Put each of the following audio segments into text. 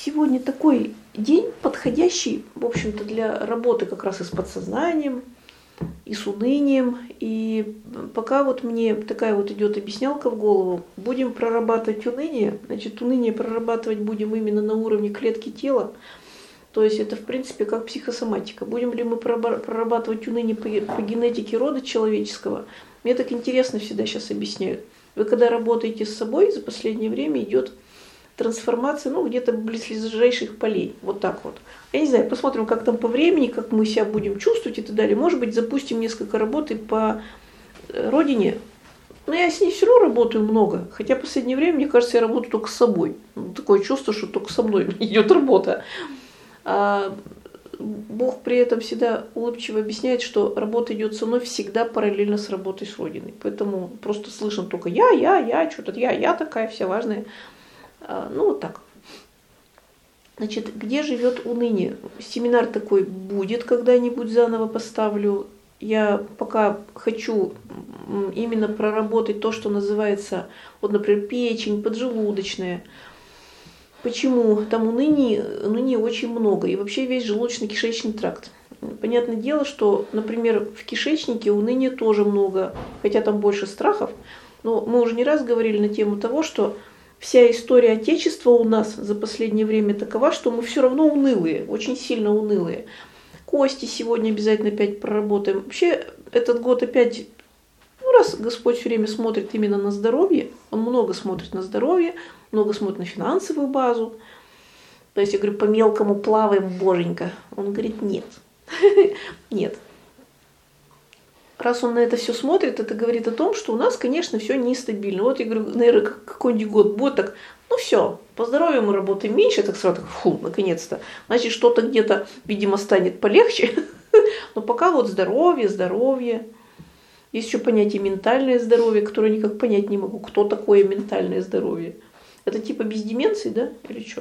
сегодня такой день, подходящий, в общем-то, для работы как раз и с подсознанием, и с унынием. И пока вот мне такая вот идет объяснялка в голову, будем прорабатывать уныние. Значит, уныние прорабатывать будем именно на уровне клетки тела. То есть это, в принципе, как психосоматика. Будем ли мы прорабатывать уныние по генетике рода человеческого? Мне так интересно всегда сейчас объясняют. Вы когда работаете с собой, за последнее время идет трансформация, где-то близлежащих полей. Вот так вот. Я не знаю, посмотрим, как там по времени, как мы себя будем чувствовать и так далее. Может быть, запустим несколько работы по родине. Но я с ней все равно работаю много. Хотя в последнее время, мне кажется, я работаю только с собой. Такое чувство, что только со мной идет работа. А Бог при этом всегда улыбчиво объясняет, что работа идет со мной всегда параллельно с работой с Родиной. Поэтому просто слышно только что-то я такая вся важная. Вот так. Значит, где живет уныние? Семинар такой будет, когда-нибудь заново поставлю. Я пока хочу именно проработать то, что называется, вот, например, печень, поджелудочная. Почему? Там уныния очень много. И вообще весь желудочно-кишечный тракт. Понятное дело, что, например, в кишечнике уныния тоже много, хотя там больше страхов. Но мы уже не раз говорили на тему того, что вся история Отечества у нас за последнее время такова, что мы все равно унылые, очень сильно унылые. Кости сегодня обязательно опять проработаем. Вообще этот год опять, раз Господь все время смотрит именно на здоровье, Он много смотрит на здоровье, много смотрит на финансовую базу. То есть я говорю, по-мелкому плаваем, боженька. Он говорит, нет. Нет. Раз он на это все смотрит, это говорит о том, что у нас, конечно, все нестабильно. Вот я говорю, наверное, какой-нибудь год будет так, все, по здоровью мы работаем меньше, так сразу, наконец-то. Значит, что-то где-то, видимо, станет полегче. Но пока вот здоровье. Есть еще понятие ментальное здоровье, которое никак понять не могу, кто такое ментальное здоровье. Это типа без деменции, да? Или что?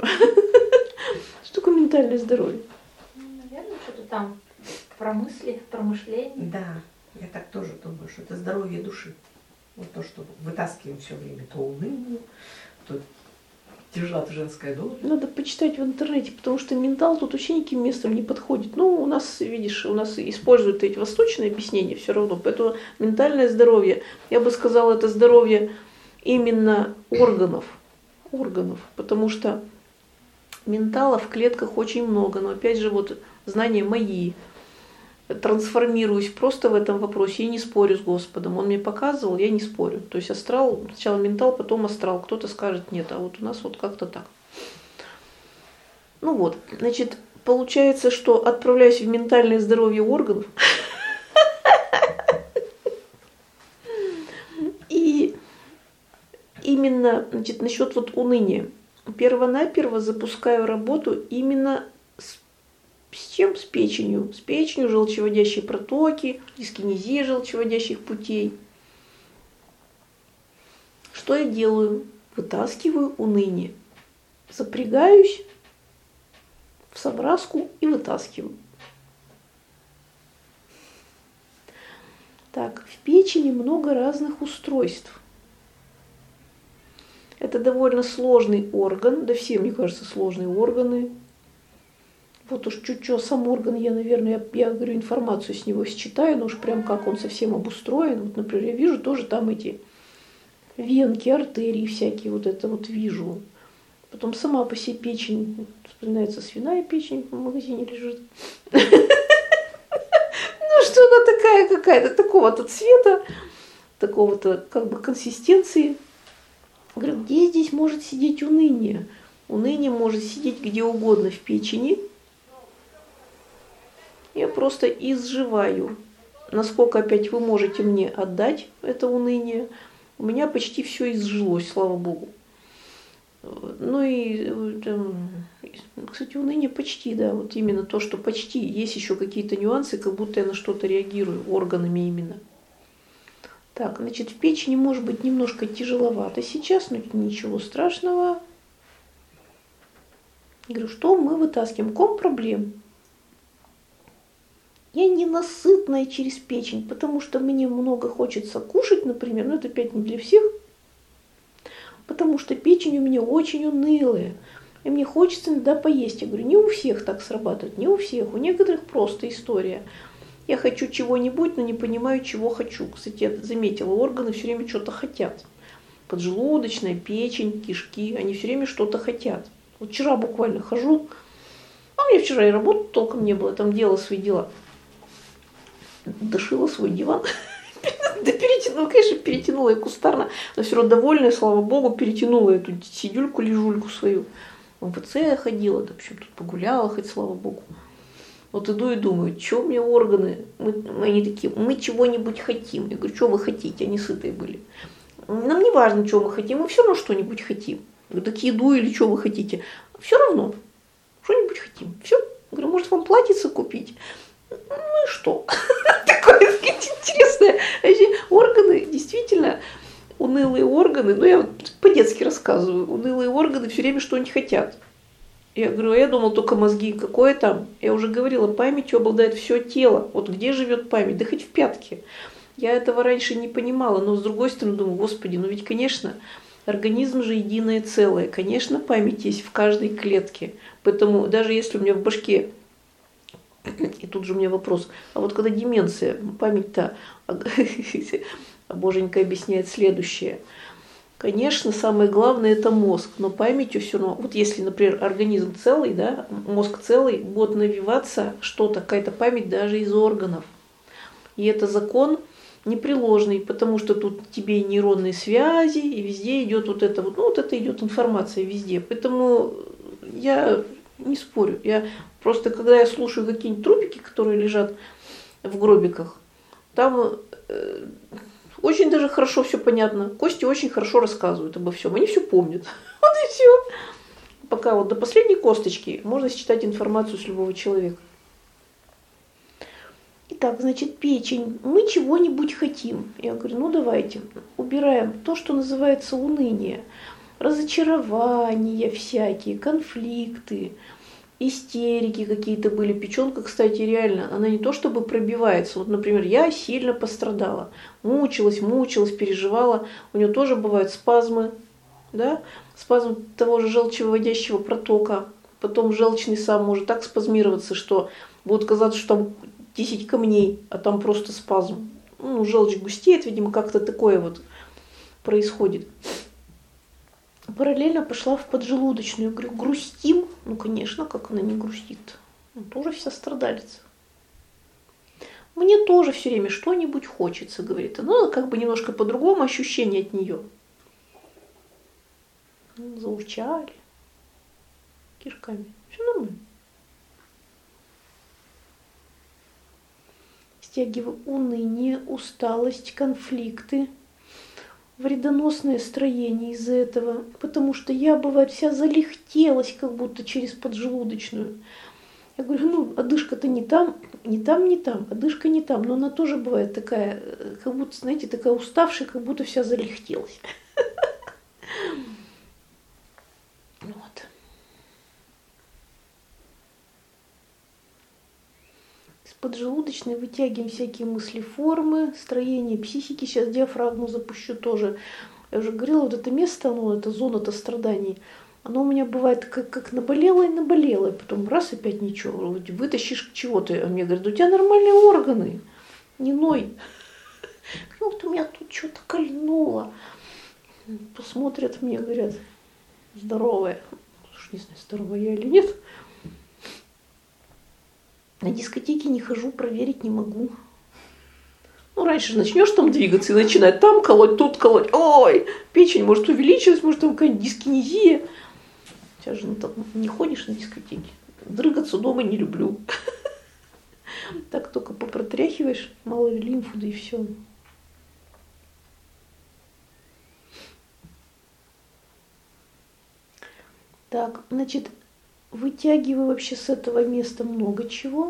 Что такое ментальное здоровье? Наверное, что-то там про мысли, про мышление. Да, я так тоже думаю, что это здоровье души. Вот то, что вытаскиваем все время, то уныние, то тяжелая женская доля. Надо почитать в интернете, потому что ментал тут вообще никаким местом не подходит. У нас, видишь, используют эти восточные объяснения все равно. Поэтому ментальное здоровье, я бы сказала, это здоровье именно органов, потому что ментала в клетках очень много, но опять же вот знания мои, трансформируюсь просто в этом вопросе и не спорю с Господом. Он мне показывал, я не спорю. То есть астрал, сначала ментал, потом астрал. Кто-то скажет нет, а вот у нас вот как-то так. Значит, получается, что отправляюсь в ментальное здоровье органов. И именно, значит, насчет вот уныния. Первонаперво запускаю работу именно с чем? С печенью. С печенью, желчеводящие протоки, дискинезия желчеводящих путей. Что я делаю? Вытаскиваю уныние. Запрягаюсь в собраску и вытаскиваю. Так, в печени много разных устройств. Это довольно сложный орган, да все, мне кажется, сложные органы. Вот уж чуть-чуть сам орган, я говорю, информацию с него считаю, но уж прям как он совсем обустроен. Вот, например, я вижу тоже там эти венки, артерии всякие, вот это вот вижу. Потом сама по себе печень, вспоминается свиная печень в магазине лежит. Что она такая какая-то, такого-то цвета, такого-то как бы консистенции. Говорю, где здесь может сидеть уныние? Уныние может сидеть где угодно в печени. Я просто изживаю. Насколько опять вы можете мне отдать это уныние. У меня почти все изжилось, слава Богу. Кстати, уныние почти, да, вот именно то, что почти. Есть еще какие-то нюансы, как будто я на что-то реагирую, органами именно. Так, значит, в печени может быть немножко тяжеловато сейчас, но ничего страшного. Я говорю, что мы вытаскиваем? Ком проблем. Я ненасытная через печень, потому что мне много хочется кушать, например, но это опять не для всех, потому что печень у меня очень унылая. и мне хочется иногда поесть. Я говорю, не у всех так срабатывает, не у всех, у некоторых просто история. Я хочу чего-нибудь, но не понимаю, чего хочу. Кстати, я заметила, органы все время что-то хотят. Поджелудочная, печень, кишки, они все время что-то хотят. Вот вчера буквально хожу, а у меня вчера и работы толком не было, там делала свои дела. Дошила свой диван. Да перетянула, конечно, перетянула я кустарно, но все равно довольная, слава богу, перетянула эту сидюльку-лежульку свою. В МФЦ я ходила, да, в общем, тут погуляла, хоть слава богу. Вот иду и думаю, что у меня органы? Они такие, мы чего-нибудь хотим. Я говорю, что вы хотите? Они сытые были. Нам не важно, что мы хотим, мы все равно что-нибудь хотим. Я говорю, так еду или что вы хотите? Все равно, что-нибудь хотим. Все. Я говорю, может, вам платьице купить? Ну и что? Такое интересное. Органы, действительно, унылые органы, ну я вот по-детски рассказываю, унылые органы все время что-нибудь хотят. Я говорю, я думал только мозги, какое там? Я уже говорила, памятью обладает все тело. Вот где живет память? Да хоть в пятке. Я этого раньше не понимала, но с другой стороны думаю, господи, ну ведь, конечно, организм же единое целое. Конечно, память есть в каждой клетке. Поэтому даже если у меня в башке, и тут же у меня вопрос, а вот когда деменция, память-то, а Боженька объясняет следующее. Конечно, самое главное это мозг, но памятью все равно, вот если, например, организм целый, да, мозг целый, будет навиваться что-то, какая-то память даже из органов. И это закон непреложный, потому что тут тебе и нейронные связи, и везде идет вот это вот, ну вот это идет информация везде. Поэтому я не спорю. Я просто, когда я слушаю какие-нибудь трупики, которые лежат в гробиках, там очень даже хорошо все понятно. Кости очень хорошо рассказывают обо всем. Они все помнят. Вот и все. Пока вот до последней косточки можно считать информацию с любого человека. Итак, значит, печень. Мы чего-нибудь хотим. Я говорю, ну давайте, убираем то, что называется уныние. Разочарования всякие, конфликты, истерики какие-то были. Печенка, кстати, реально, она не то чтобы пробивается. Вот, например, я сильно пострадала. Мучилась, переживала. У нее тоже бывают спазмы, да? Спазм того же желчевыводящего протока. Потом желчный сам может так спазмироваться, что будет казаться, что там 10 камней, а там просто спазм. Ну, желчь густеет, видимо, как-то такое вот происходит. Параллельно пошла в поджелудочную. Я говорю, грустим? Ну, конечно, как она не грустит? Ну, тоже вся страдалица. Мне тоже все время что-нибудь хочется, говорит. Ну, как бы немножко по-другому ощущение от нее. Заурчали кишками. Все нормально. Стягиваю уныние, усталость, конфликты, вредоносное строение из-за этого, потому что я, бывает, вся залихтелась, как будто через поджелудочную. Я говорю, ну, одышка-то не там, одышка не там, но она тоже бывает такая, как будто, знаете, такая уставшая, как будто вся залихтелась. Вот. Из поджелудочной вытягиваем всякие мыслеформы, строение психики. Сейчас диафрагму запущу тоже. Я уже говорила, вот это место, ну, это зона-то страданий. Оно у меня бывает как наболело и наболело, и потом раз опять ничего, вытащишь чего-то. А мне говорят, да у тебя нормальные органы, не ной. Ну вот у меня тут что-то кольнуло. Посмотрят мне, говорят, здоровая. Уж не знаю, здоровая я или нет. На дискотеке не хожу, проверить не могу. Ну, раньше же начнешь там двигаться и начинать там колоть, тут колоть. Ой, печень может увеличилась, может там какая-нибудь дискинезия. Сейчас же не ходишь на дискотеки. Дрыгаться дома не люблю. Так только попротряхиваешь, мало ли лимфу, да и все. Так, значит, вытягиваю вообще с этого места много чего.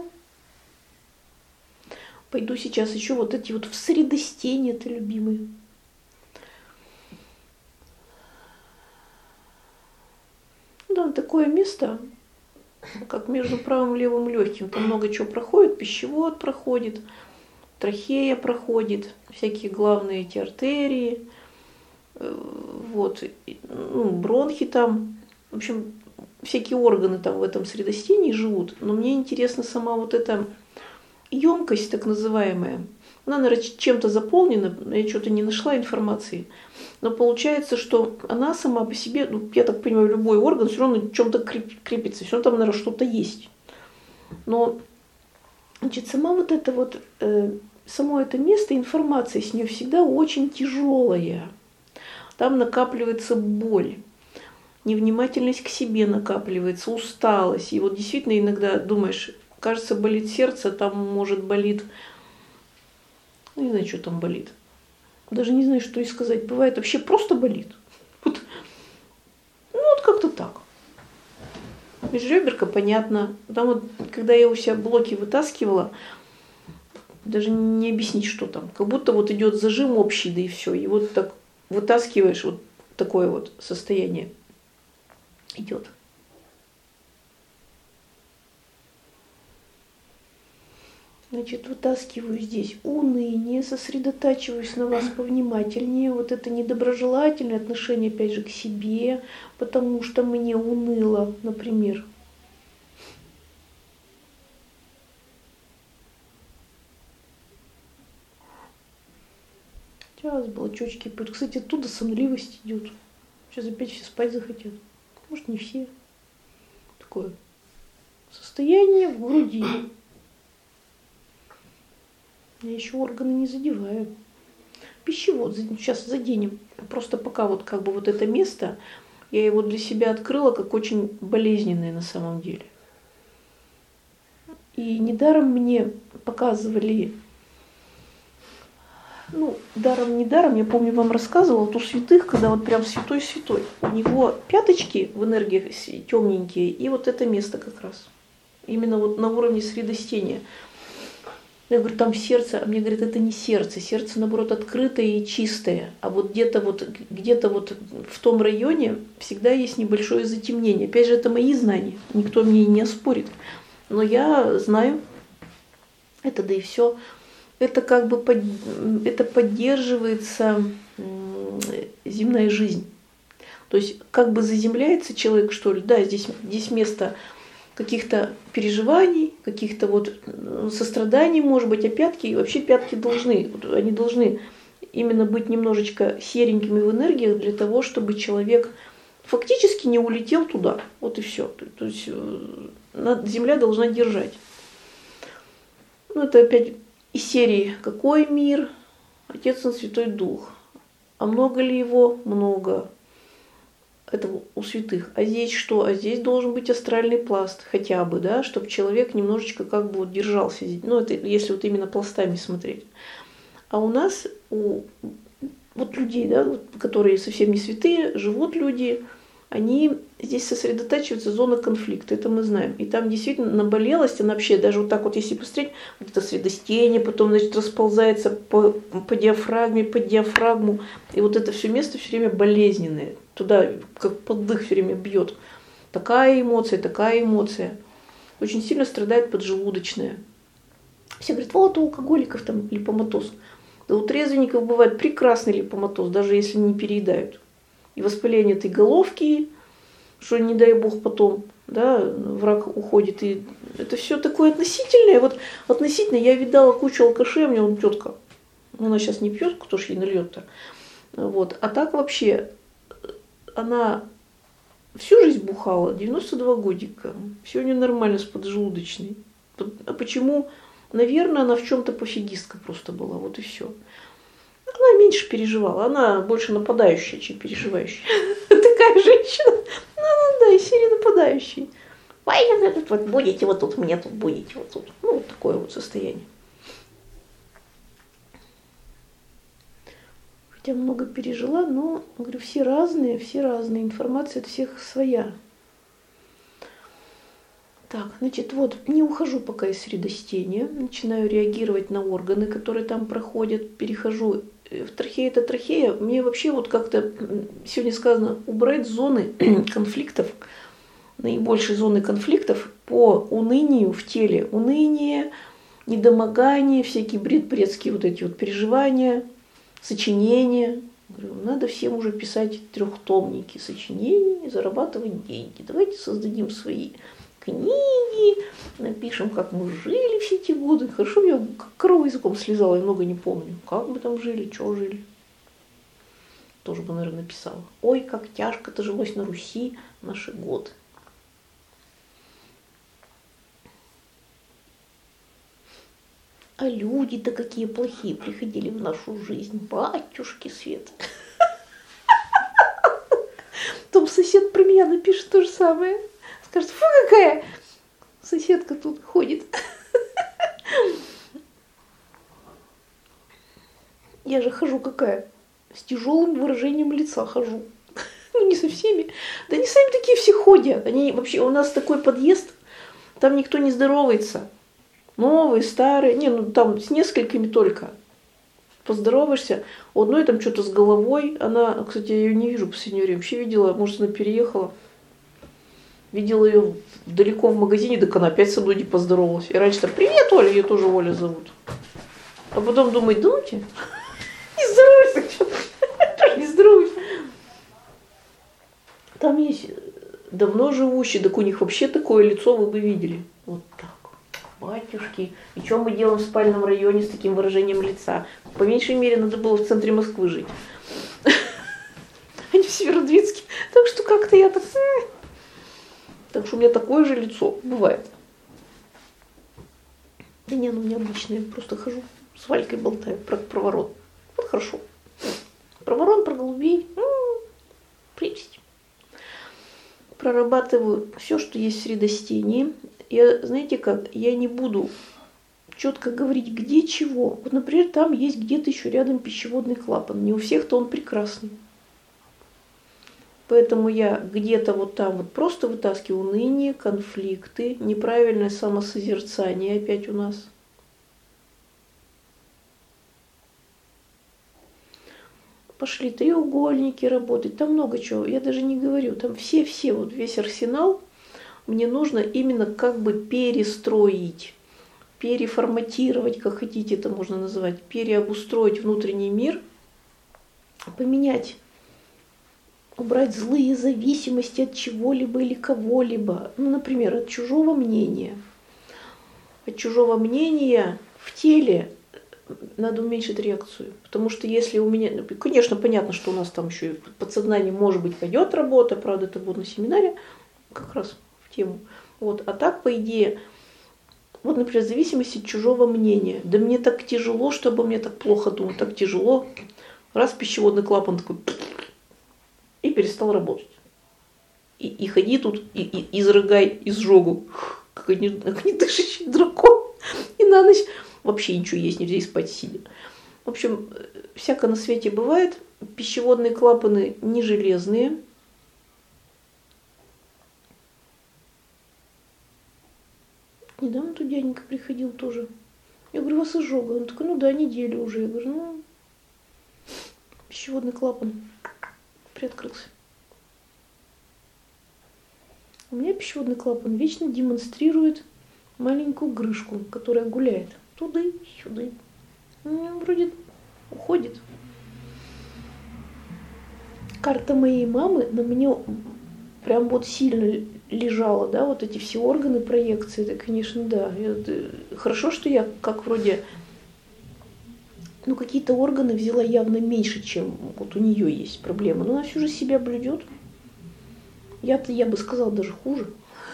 Пойду сейчас еще вот эти вот в средостение, это любимые. Да, такое место, как между правым и левым легким. Там много чего проходит, пищевод проходит, трахея проходит, всякие главные эти артерии, вот, ну, бронхи там. В общем, всякие органы там в этом средостении живут, но мне интересна сама вот эта емкость так называемая. Она, наверное, чем-то заполнена, я что-то не нашла информации. Но получается, что она сама по себе, ну, я так понимаю, любой орган все равно чем-то крепится, все равно там, наверное, что-то есть. Но, значит, сама вот это вот, само это место, информация с нее всегда очень тяжелая. Там накапливается боль, невнимательность к себе накапливается, усталость. И вот действительно иногда думаешь, кажется, болит сердце, там может болит, ну, не знаю, что там болит. Даже не знаю, что и сказать. Бывает вообще просто болит. Вот. Ну вот как-то так. Межреберка, понятно. Там вот, когда я у себя блоки вытаскивала, даже не объяснить, что там. Как будто вот идет зажим общий, да и все. И вот так вытаскиваешь, вот такое вот состояние идет. Значит, вытаскиваю здесь уныние, сосредотачиваюсь на вас повнимательнее. Вот это недоброжелательное отношение, опять же, к себе, потому что мне уныло, например. Сейчас балачочки пьют. Кстати, оттуда сонливость идет. Сейчас опять все спать захотят. Может, не все. Такое состояние в груди. Я еще органы не задеваю. Пищевод сейчас заденем. Просто пока вот как бы вот это место, я его для себя открыла как очень болезненное на самом деле. И недаром мне показывали, ну, недаром, я помню, вам рассказывала, вот у святых, когда вот прям святой-святой, у него пяточки в энергии темненькие, и вот это место как раз. Именно вот на уровне средостения. Я говорю, там сердце, а мне говорят, это не сердце. Сердце, наоборот, открытое и чистое. А вот где-то вот в том районе всегда есть небольшое затемнение. Опять же, это мои знания, никто мне не оспорит. Но я знаю это, да и все. Это как бы это поддерживается земная жизнь. То есть как бы заземляется человек, что ли. Да, здесь место каких-то переживаний, каких-то вот состраданий, может быть, а пятки, вообще пятки они должны именно быть немножечко серенькими в энергиях для того, чтобы человек фактически не улетел туда. Вот и все. То есть земля должна держать. Ну, это опять из серии «Какой мир? Отец, Сын, Святой Дух». А много ли его? Много. Это у святых. А здесь что? А здесь должен быть астральный пласт хотя бы, да, чтобы человек немножечко как бы вот держался. Ну, это если вот именно пластами смотреть. А у нас, вот людей, да, вот, которые совсем не святые, живут люди, они здесь сосредотачиваются зона конфликта, это мы знаем. И там действительно наболелость, она вообще даже вот так вот, если посмотреть, вот это средостение, потом, значит, расползается по диафрагме, под диафрагму, и вот это все место все время болезненное. Туда как под дых все время бьет. Такая эмоция. Очень сильно страдает поджелудочная. Все говорят, вот у алкоголиков там липоматоз. Да у трезвенников бывает прекрасный липоматоз, даже если не переедают. И воспаление этой головки, что не дай бог потом, да, враг уходит. И это все такое относительное. Вот относительно я видала кучу алкашей, у меня вон тетка. Она сейчас не пьет, кто ж ей нальет-то. Вот. А так вообще она всю жизнь бухала, 92 годика. Все у нее нормально с поджелудочной. А почему? Наверное, она в чем-то пофигистка просто была. Вот и все. Она меньше переживала. Она больше нападающая, чем переживающая. Такая женщина. Ну да, из серии нападающей. Вот будете вот тут, мне тут будете вот тут. Ну, вот такое вот состояние. Хотя много пережила, но, говорю, все разные, информация от всех своя. Так, значит, вот, не ухожу пока из средостения, начинаю реагировать на органы, которые там проходят, перехожу. В трахея это трахея. Мне вообще вот как-то сегодня сказано убрать зоны конфликтов, наибольшие зоны конфликтов по унынию в теле. Уныние, недомогание, всякие бредские вот эти вот переживания, сочинения. Говорю, надо всем уже писать трехтомники сочинений и зарабатывать деньги. Давайте создадим свои книги, напишем, как мы жили все эти годы. Хорошо, я как корова языком слезала, я много не помню. Как мы там жили, что жили. Тоже бы, наверное, написала. Ой, как тяжко-то жилось на Руси наши годы. А люди-то какие плохие приходили в нашу жизнь. Батюшки Свет. Потом сосед про меня напишет то же самое. Скажет, фу, какая соседка тут ходит. Я же хожу какая? С тяжелым выражением лица хожу. Ну, не со всеми. Да они сами такие все ходят. Они вообще, у нас такой подъезд, там никто не здоровается. Новые, старые. Не, ну там с несколькими только. Поздороваешься. У одной там что-то с головой. Она, кстати, я ее не вижу в последнее время. Вообще видела, может, она переехала. Видела ее далеко в магазине, так она опять со мной не поздоровалась. И раньше там, привет, Оля, ее тоже Оля зовут. А потом думает, да ну тебе, не здоровайся, что-то, не здоровайся. Там есть давно живущие, так у них вообще такое лицо вы бы видели. Вот так. Батюшки. И что мы делаем в спальном районе с таким выражением лица? По меньшей мере, надо было в центре Москвы жить. А не в Северодвинске. Так что как-то я так... Так что у меня такое же лицо бывает. Да не, ну у меня обычное. Просто хожу с Валькой болтаю про ворон. Вот хорошо. Про ворон, про голубей. Прелесть. Прорабатываю все, что есть в средостении. Я, знаете как, я не буду четко говорить, где чего. Вот, например, там есть где-то еще рядом пищеводный клапан. Не у всех-то он прекрасный. Поэтому я где-то вот там вот просто вытаскиваю уныние, конфликты, неправильное самосозерцание опять у нас. Пошли треугольники работать, там много чего, я даже не говорю, там все, вот весь арсенал мне нужно именно как бы перестроить, переформатировать, как хотите это можно назвать, переобустроить внутренний мир, поменять, убрать злые зависимости от чего-либо или кого-либо, ну, например, от чужого мнения. От чужого мнения в теле надо уменьшить реакцию. Потому что если у меня... Конечно, понятно, что у нас там еще и подсознание, может быть, пойдет работа, правда, это будет на семинаре, как раз в тему. Вот. А так, по идее, вот, например, зависимость от чужого мнения. Да мне так тяжело, чтобы мне так плохо думать, так тяжело. Раз пищеводный клапан такой... И перестал работать. И ходи тут, и изрыгай изжогу, как не дышащий дракон. И на ночь вообще ничего есть нельзя, и спать сидя. В общем, всякое на свете бывает. Пищеводные клапаны не железные. Недавно тут дяденька приходил тоже. Я говорю, у вас изжога. Он такой, ну да, неделю уже. Я говорю, ну, пищеводный клапан приоткрылся. У меня пищеводный клапан вечно демонстрирует маленькую грышку, которая гуляет туды-сюды. Вроде уходит. Карта моей мамы на мне прям вот сильно лежала, да, вот эти все органы проекции, это, конечно, да. Хорошо, что я как вроде, ну, какие-то органы взяла явно меньше, чем вот у нее есть проблемы. Но она всю же себя блюдет. Я бы сказала, даже хуже.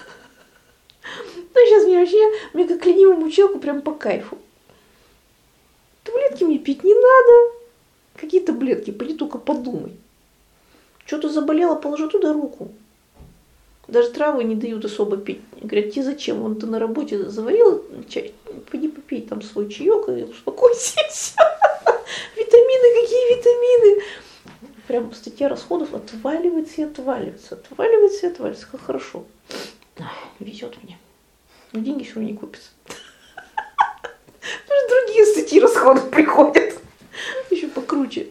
Ну, сейчас мне как ленивому человеку прям по кайфу. Таблетки мне пить не надо. Какие таблетки? Пойди только подумай. Что-то заболело, положи туда руку. Даже травы не дают особо пить. Говорят, тебе зачем? Вон ты на работе заварила чай, пойди попей там свой чаек и успокойся. Витамины, какие витамины? Прям статья расходов отваливается и отваливается. Отваливается и отваливается. Как хорошо. Везет мне. Но деньги все равно не купятся. Потому что другие статьи расходов приходят. Еще покруче.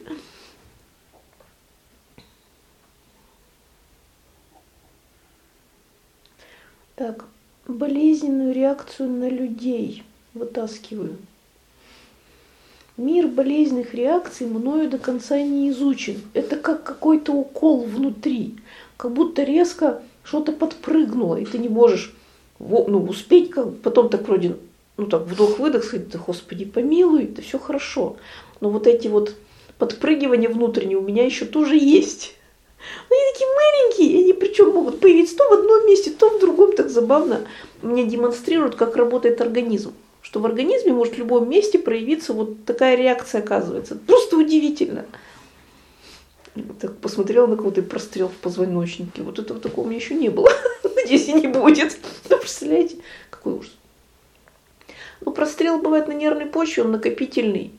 Так, болезненную реакцию на людей вытаскиваю. Мир болезненных реакций мною до конца не изучен. Это как какой-то укол внутри. Как будто резко что-то подпрыгнуло, и ты не можешь успеть, потом так вроде, так вдох-выдох, сказать, да Господи помилуй, да все хорошо. Но вот эти вот подпрыгивания внутренние у меня еще тоже есть. Но они такие маленькие, они причем могут появиться то в одном месте, то в другом, так забавно. Мне демонстрируют, как работает организм. Что в организме может в любом месте проявиться вот такая реакция, оказывается. Просто удивительно. Так посмотрела на кого-то и прострел в позвоночнике. Вот этого такого у меня еще не было. Надеюсь, и не будет. Представляете, какой ужас. Прострел бывает на нервной почве, он накопительный.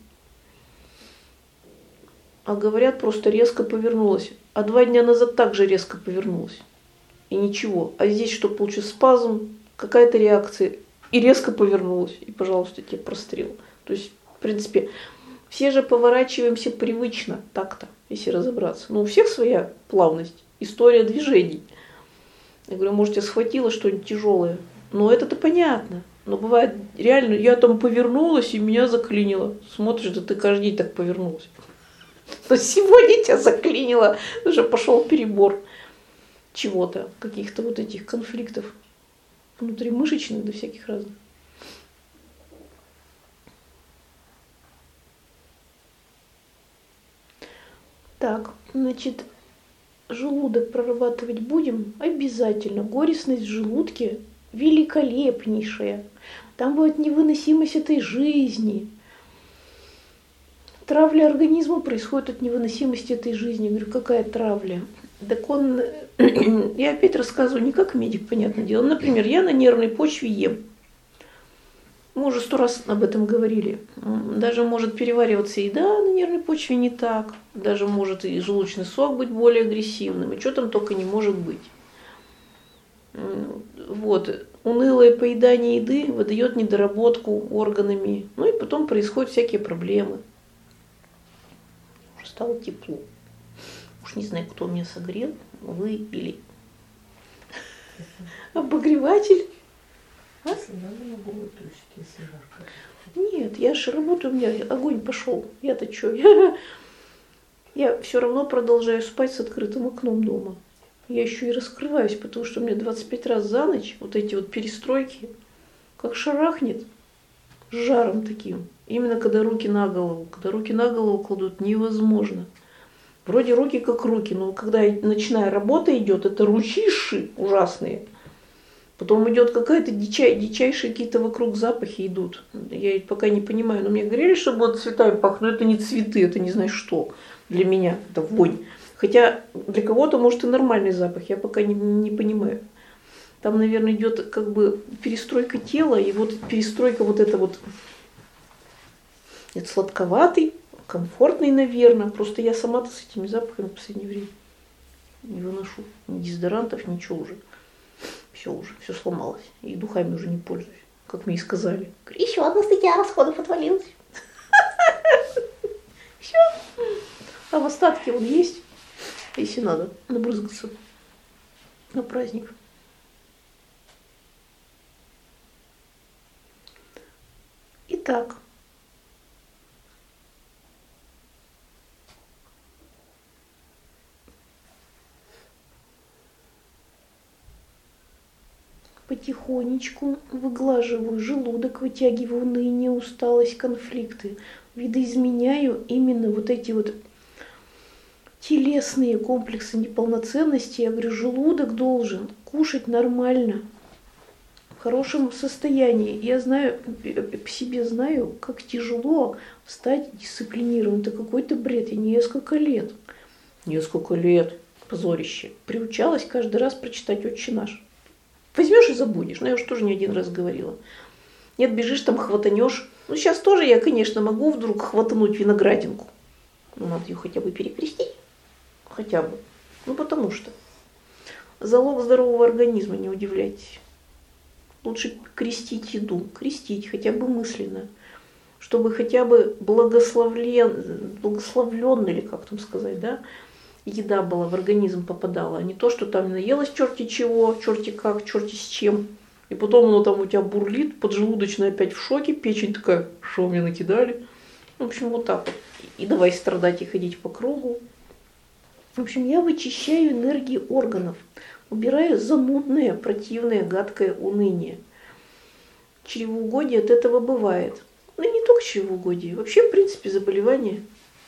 А говорят, просто резко повернулась. А 2 дня назад также резко повернулась. И ничего. А здесь что, получился спазм, какая-то реакция. И резко повернулась. И, пожалуйста, тебе прострел. То есть, в принципе, все же поворачиваемся привычно так-то, если разобраться. Но у всех своя плавность, история движений. Я говорю, может, тебя схватило что-нибудь тяжелое. Но это-то понятно. Но бывает, реально, я там повернулась, и меня заклинило. Смотришь, да ты каждый день так повернулась. Но сегодня тебя заклинило. Уже пошел перебор чего-то, каких-то вот этих конфликтов. Внутримышечных, да всяких разных. Так, значит, желудок прорабатывать будем обязательно. Горестность в желудке великолепнейшая. Там будет невыносимость этой жизни. Травля организма происходит от невыносимости этой жизни. Я говорю, какая травля? Так я опять рассказываю не как медик, понятное дело. Например, я на нервной почве ем. Мы уже 100 раз об этом говорили. Даже может перевариваться еда на нервной почве не так. Даже может и желудочный сок быть более агрессивным. И что там только не может быть. Вот. Унылое поедание еды выдает недоработку органами. И потом происходят всякие проблемы. Уже стало тепло. Уж не знаю, кто меня согрел, вы или обогреватель. Если надо, могу выключить, если жарко. Нет, я же работаю, у меня огонь пошел. Я-то что? Я все равно продолжаю спать с открытым окном дома. Я еще и раскрываюсь, потому что у меня 25 раз за ночь вот эти вот перестройки, как шарахнет с жаром таким. Именно когда руки на голову. Когда руки на голову кладут, невозможно. Вроде руки как руки, но когда ночная работа идет, это ручищи ужасные. Потом идет какая-то дичайшие какие-то вокруг запахи идут. Я пока не понимаю, но мне говорили, что будут цветами пахнуть, но это не цветы, это не знаю что. Для меня это вонь. Хотя для кого-то может и нормальный запах, я пока не понимаю. Там, наверное, идет как бы перестройка тела, и вот перестройка вот эта вот. Это сладковатый, комфортный, наверное. Просто я сама-то с этими запахами в последнее время не выношу. Ни дезодорантов, ничего уже. Все сломалось. И духами уже не пользуюсь, как мне и сказали. Еще одна статья расходов отвалилась. Все. А в остатке он есть, если надо, набрызгаться на праздник. Итак. Потихонечку выглаживаю желудок, вытягиваю уныние, усталость, конфликты. Видоизменяю именно вот эти вот телесные комплексы неполноценности. Я говорю, желудок должен кушать нормально, в хорошем состоянии. Я знаю, по себе знаю, как тяжело стать дисциплинированным. Это какой-то бред. Я несколько лет, позорище, приучалась каждый раз прочитать «Отче наш». Возьмешь и забудешь. Но я уже тоже не один раз говорила. Нет, бежишь там, хватанешь. Сейчас тоже я, конечно, могу вдруг хватануть виноградинку. Надо ее хотя бы перекрестить. Хотя бы. Потому что залог здорового организма, не удивляйтесь. Лучше крестить еду. Крестить хотя бы мысленно. Чтобы хотя бы благословленно, или как там сказать, да, еда была, в организм попадала, а не то, что там наелась черти чего, черти как, черти с чем. И потом оно там у тебя бурлит, поджелудочная опять в шоке, печень такая, что мне накидали. В общем, вот так вот. И давай страдать и ходить по кругу. В общем, я вычищаю энергии органов, убираю занудное, противное, гадкое уныние. Чревоугодие от этого бывает. Но не только чревоугодие, вообще, в принципе, заболевания.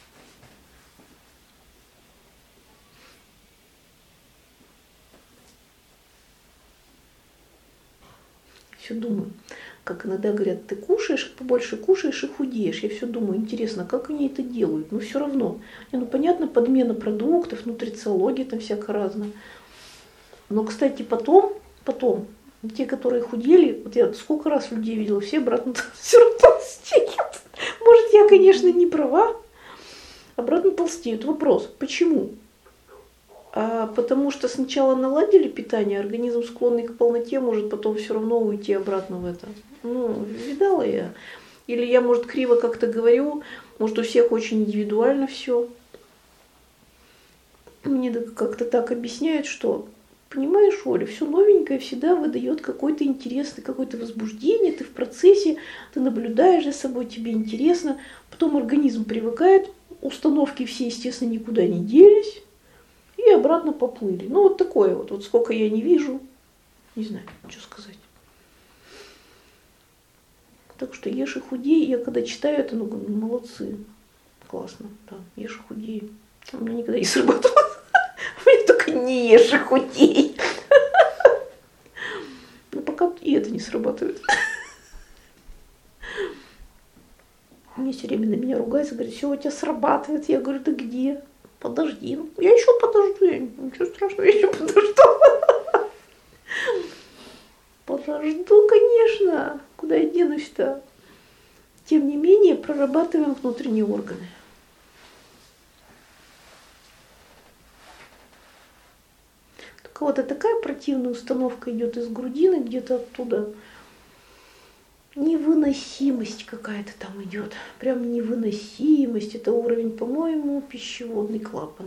Все думаю, как иногда говорят, ты кушаешь, побольше кушаешь и худеешь. Я все думаю, интересно, как они это делают? Но все равно. Ну, понятно, подмена продуктов, нутрициология там всяко разная. Но, кстати, потом, те, которые худели, вот я сколько раз людей видела, все обратно все равно толстеют. Может, я, конечно, не права, обратно толстеют. Вопрос, почему? Потому что сначала наладили питание, организм, склонный к полноте, может потом все равно уйти обратно в это. Ну, видала я. Или я, может, криво как-то говорю, может, у всех очень индивидуально все. Мне как-то так объясняют, что, понимаешь, Оля, все новенькое всегда выдает какой-то интересный, какое-то возбуждение, ты в процессе, ты наблюдаешь за собой, тебе интересно, потом организм привыкает, установки все, естественно, никуда не делись. И обратно поплыли. Ну, вот такое вот. Вот сколько я не вижу, не знаю, что сказать. Так что ешь и худей. Я когда читаю это, ну, молодцы. Классно, да, ешь и худей. У меня никогда не срабатывало. У меня только не ешь и худей. Но пока и это не срабатывает. Мне все время на меня ругаются, говорят, все у тебя срабатывает. Я говорю, да где? Подожди, ну, я еще подожду, ничего страшного, я еще подожду. Подожду, конечно, куда я денусь-то? Тем не менее, прорабатываем внутренние органы. Только вот такая противная установка идет из грудины, где-то оттуда. Невыносимость какая-то там идет. Прям невыносимость. Это уровень, по-моему, пищеводный клапан.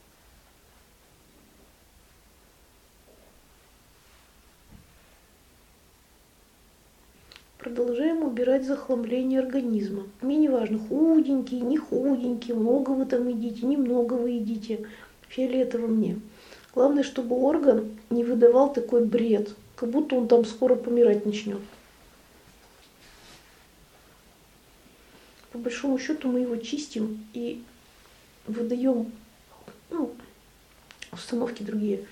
Продолжаем убирать захламление организма. Мне не важно, худенький, не худенький, много вы там едите, немного вы едите. Фиолетово мне. Главное, чтобы орган не выдавал такой бред, как будто он там скоро помирать начнет. По большому счету мы его чистим и выдаем, ну, установки другие.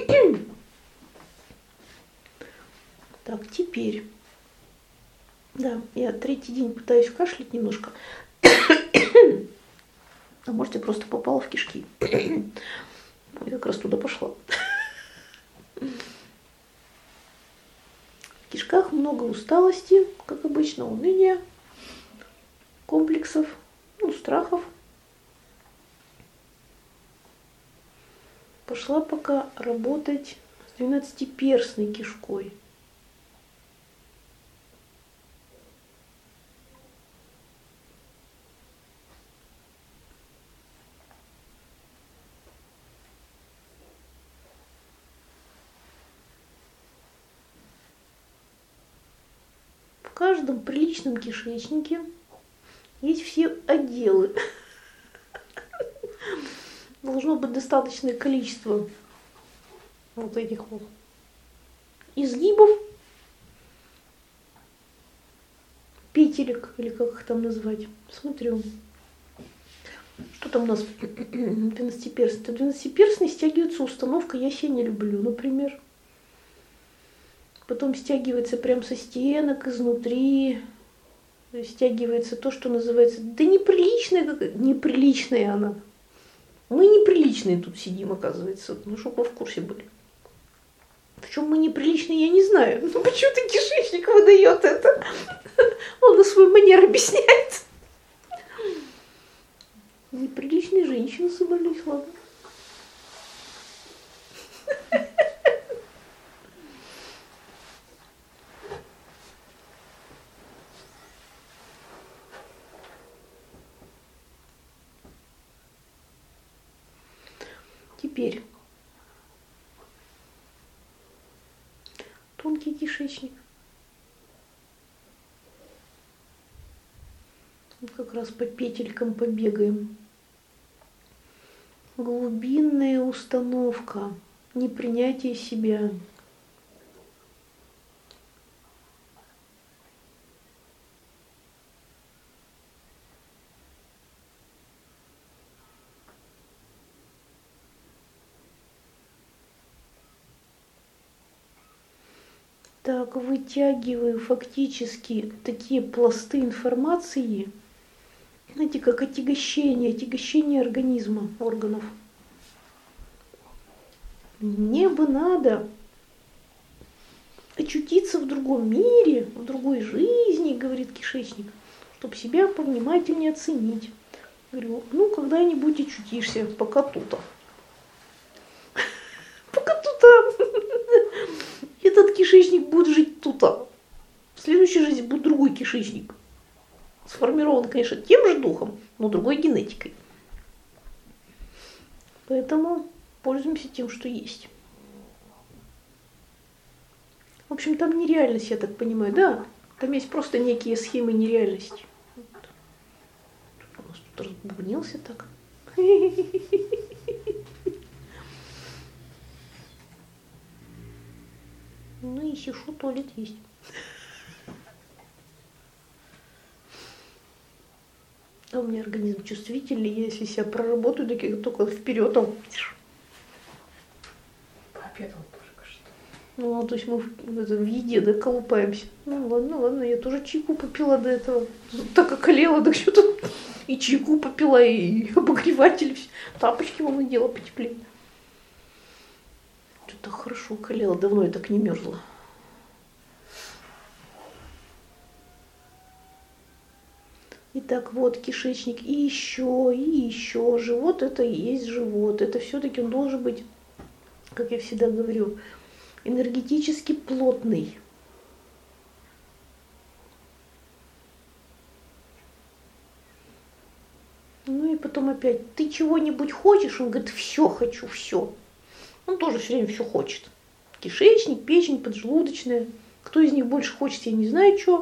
Так, теперь. Да, я третий день пытаюсь кашлять немножко. А может, я просто попала в кишки. Я как раз туда пошла. В кишках много усталости, как обычно, уныния, комплексов, ну, страхов. Пошла пока работать с 12-перстной кишкой. В каждом приличном кишечнике есть все отделы. Должно быть достаточное количество вот этих вот изгибов, петелек, или как их там назвать. Смотрю. Что там у нас 12-перстный? 12-перстный стягивается установка «Я себя не люблю», например. Потом стягивается прям со стенок, изнутри. Стягивается то, что называется... Да неприличная, неприличная она. Мы неприличные тут сидим, оказывается. Ну, чтобы вы в курсе были. Причем мы неприличные, я не знаю. Ну, почему-то кишечник выдает это. Он на свой манер объясняет. Неприличные женщины собрались, ладно. Теперь тонкий кишечник. Вот как раз по петелькам побегаем. Глубинная установка, непринятие себя. Так, вытягиваю фактически такие пласты информации, знаете, как отягощение организма, органов. Мне бы надо очутиться в другом мире, в другой жизни, говорит кишечник, чтобы себя повнимательнее оценить. Говорю, ну, когда-нибудь очутишься, пока тут. Пока тут. Этот кишечник будет жить тут. В следующей жизни будет другой кишечник. Сформирован, конечно, тем же духом, но другой генетикой. Поэтому пользуемся тем, что есть. В общем, там нереальность, я так понимаю, да? Там есть просто некие схемы нереальности. Вот. У нас тут разбубнился так. Ну и сишу, туалет есть. А у меня организм чувствительный, я если себя проработаю, так я только вперед, он... Пообедал только что. Ну, то есть мы в еде, да, колупаемся. Ну, ладно, я тоже чайку попила до этого. Так околела, так что-то и чайку попила, и обогреватель, тапочки вам надела потеплее. Что-то хорошо околела, давно я так не мерзла. Итак, вот кишечник, и еще. Живот это и есть живот. Это все-таки он должен быть, как я всегда говорю, энергетически плотный. Ну и потом опять, ты чего-нибудь хочешь? Он говорит, все хочу, все. Он тоже все время все хочет. Кишечник, печень, поджелудочная. Кто из них больше хочет, я не знаю, что.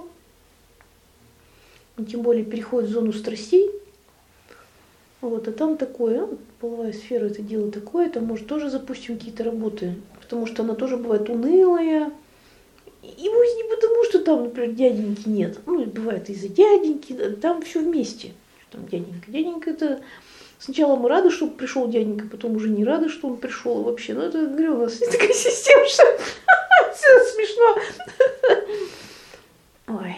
Тем более переходит в зону страстей. Вот, а там такое, половая сфера это дело такое, там может тоже запустим какие-то работы, потому что она тоже бывает унылая. И вовсе не потому, что там, например, дяденьки нет. Ну, бывает из-за дяденьки, там все вместе. Там дяденька. Дяденька это... Сначала мы рады, что пришел дяденька, потом уже не рады, что он пришел вообще. Ну, это, говорю, у нас такая система, что все смешно. Ой.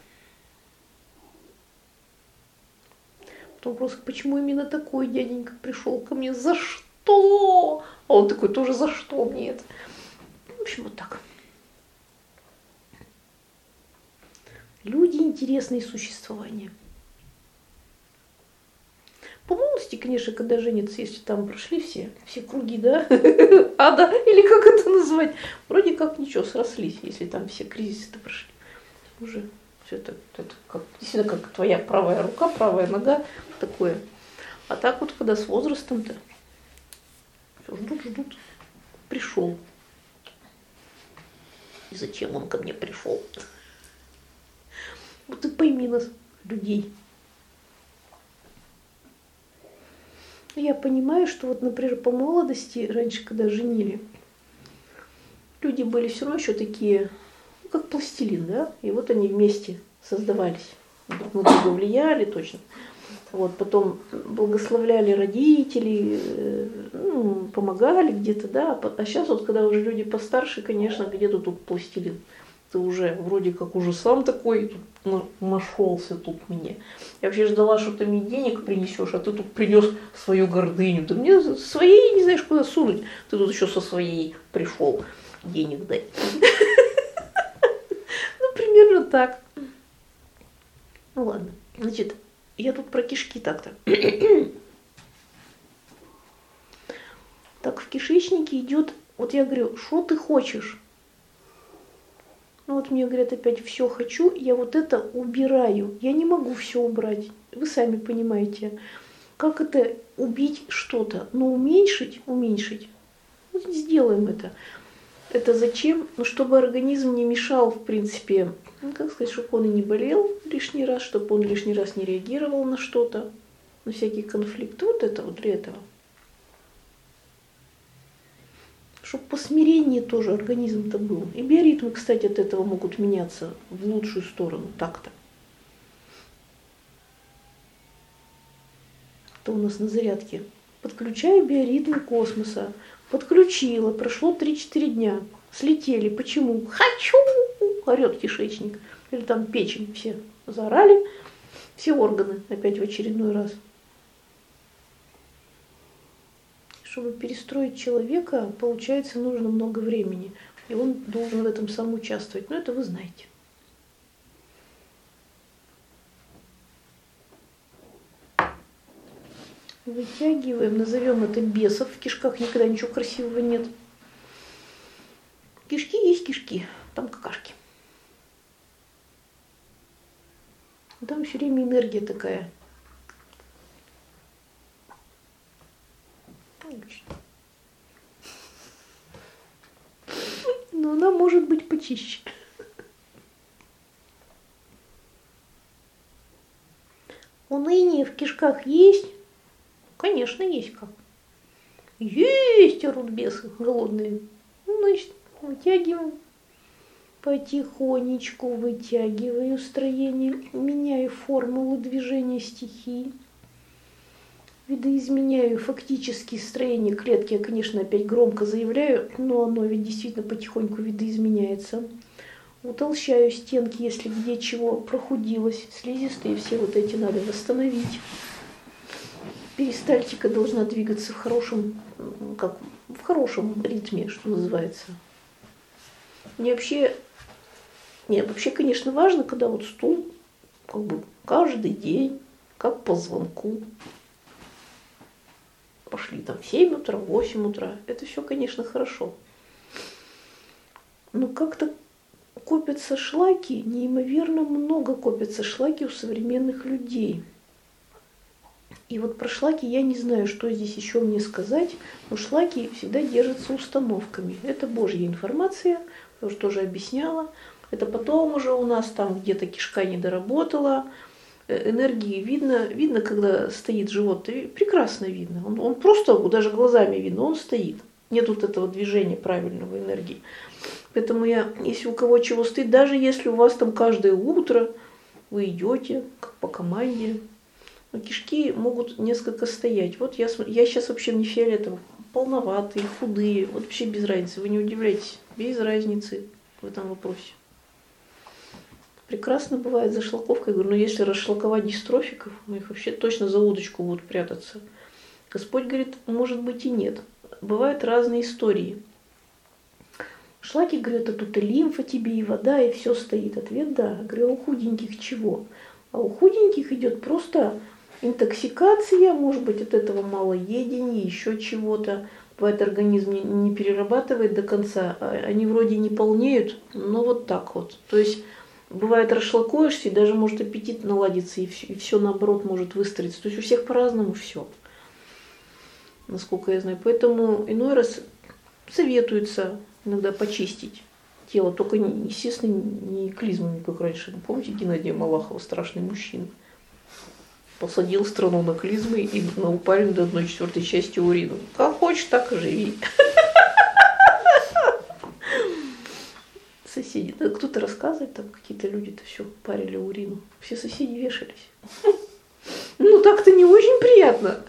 Потом просто, почему именно такой дяденька пришел ко мне? За что? А он такой, тоже за что мне это? В общем, вот так. Люди интересные существования. По молодости, конечно, когда женятся, если там прошли все круги, да, ада, или как это назвать, вроде как ничего, срослись, если там все кризисы-то прошли. Уже все это как, действительно, как твоя правая рука, правая нога, такое. А так вот, когда с возрастом-то, все ждут, пришел. И зачем он ко мне пришел? Вот и пойми нас, людей. Я понимаю, что вот, например, по молодости, раньше, когда женили, люди были все равно еще такие, ну, как пластилин, да, и вот они вместе создавались, друг на друга влияли точно. Вот, потом благословляли родителей, ну, помогали где-то, да, а сейчас вот, когда уже люди постарше, конечно, где-то тут пластилин. Ты уже вроде как уже сам такой тут нашелся тут мне. Я вообще ждала, что ты мне денег принесешь, а ты тут принес свою гордыню. Ты мне своей не знаешь, куда сунуть. Ты тут еще со своей пришел денег дай. Ну, примерно так. Ну ладно. Значит, я тут про кишки так-то. Так, в кишечнике идет, вот я говорю, что ты хочешь? Ну вот мне говорят опять, все хочу, я вот это убираю. Я не могу все убрать. Вы сами понимаете, как это убить что-то. Но уменьшить. Вот сделаем это. Это зачем? Ну, чтобы организм не мешал, в принципе, ну, как сказать, чтобы он и не болел лишний раз, чтобы он лишний раз не реагировал на что-то, на всякие конфликты. Вот это вот для этого. Чтобы по смирению тоже организм-то был. И биоритмы, кстати, от этого могут меняться в лучшую сторону, так-то. Кто у нас на зарядке? Подключаю биоритмы космоса. Подключила, прошло 3-4 дня. Слетели. Почему? Хочу! Орет кишечник. Или там печень. Все заорали. Все органы опять в очередной раз. Чтобы перестроить человека, получается, нужно много времени. И он должен в этом сам участвовать. Но это вы знаете. Вытягиваем, назовем это бесов. В кишках никогда ничего красивого нет. Кишки есть кишки, там какашки. Там все время энергия такая. Но она может быть почище. Уныние в кишках есть? Конечно, есть как. Есть, орут бесы голодные. Ну, значит, вытягиваем. Потихонечку вытягиваю строение, меняю формулу движения стихий. Видоизменяю фактически строение клетки. Я, конечно, опять громко заявляю, но оно ведь действительно потихоньку видоизменяется. Утолщаю стенки, если где чего прохудилось. Слизистые все вот эти надо восстановить. Перистальтика должна двигаться в хорошем ритме, что называется. Мне вообще, конечно, важно, когда вот стул как бы каждый день, как по звонку. Пошли там в 7 утра, в 8 утра. Это все, конечно, хорошо. Но как-то копятся шлаки, неимоверно много копятся шлаки у современных людей. И вот про шлаки я не знаю, что здесь еще мне сказать, но шлаки всегда держатся установками. Это Божья информация, я уже тоже объясняла. Это потом уже у нас там где-то кишка не доработала, энергии видно, когда стоит живот, прекрасно видно. Он просто, даже глазами видно, он стоит. Нет вот этого движения правильного энергии. Поэтому если у кого чего стоит, даже если у вас там каждое утро вы идете, как по команде, но кишки могут несколько стоять. Вот я сейчас вообще не фиолетовый, полноватые, худые, вот вообще без разницы. Вы не удивляйтесь, без разницы в этом вопросе. Прекрасно бывает за шлаковкой. Я говорю, но если расшлаковать дистрофиков, их вообще точно за удочку будут прятаться. Господь говорит, может быть и нет. Бывают разные истории. Шлаки говорят, а тут и лимфа тебе, и вода, и все стоит. Ответ да. Я говорю, а у худеньких чего? А у худеньких идет просто интоксикация, может быть, от этого малоедения, еще чего-то. Бывает, организм не перерабатывает до конца. Они вроде не полнеют, но вот так вот. То есть бывает, расшлакуешься, и даже может аппетит наладиться, и все наоборот может выстроиться. То есть у всех по-разному все, насколько я знаю. Поэтому иной раз советуется иногда почистить тело, только, естественно, не клизмами, как раньше. Помните Геннадия Малахова, страшный мужчина? Посадил страну на клизмы и на упарень до 1/4 части урина. Как хочешь, так и живи. Соседи, да, кто-то рассказывает, там какие-то люди-то все парили урину. Все соседи вешались. Ну так-то не очень приятно.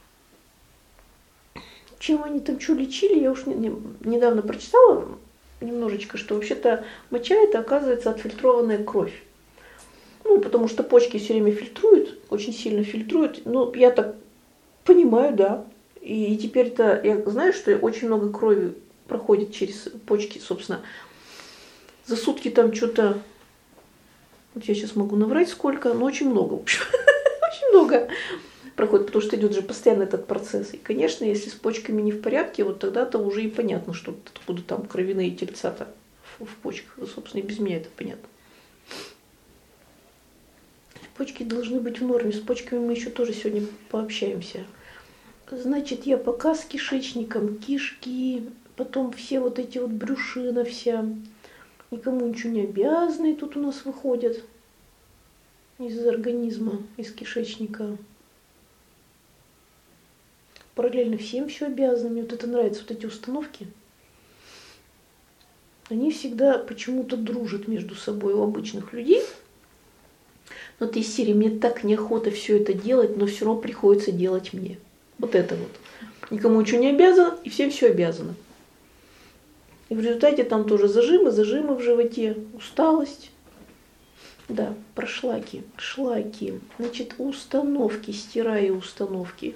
Чем они там что лечили, я уж недавно прочитала немножечко, что вообще-то моча это, оказывается, отфильтрованная кровь. Ну, потому что почки все время фильтруют, очень сильно фильтруют. Ну, я так понимаю, да. И теперь-то я знаю, что очень много крови проходит через почки, собственно. За сутки там что-то, вот я сейчас могу наврать сколько, но очень много, в общем. Очень много проходит, потому что идет же постоянно этот процесс. И, конечно, если с почками не в порядке, вот тогда-то уже и понятно, что откуда там кровяные тельца-то в почках. Собственно, и без меня это понятно. Почки должны быть в норме. С почками мы еще тоже сегодня пообщаемся. Значит, я пока с кишечником, кишки, Потом все вот эти вот брюшина вся, никому ничего не обязаны, тут у нас выходят из организма, из кишечника. Параллельно всем все обязаны. Мне вот это нравится, вот эти установки. Они всегда почему-то дружат между собой у обычных людей. Но ты из серии «мне так неохота все это делать, но все равно приходится делать мне». Вот это вот. Никому ничего не обязано, и всем все обязано. И в результате там тоже зажимы в животе, усталость. Да, про шлаки. Значит, установки, стираю установки.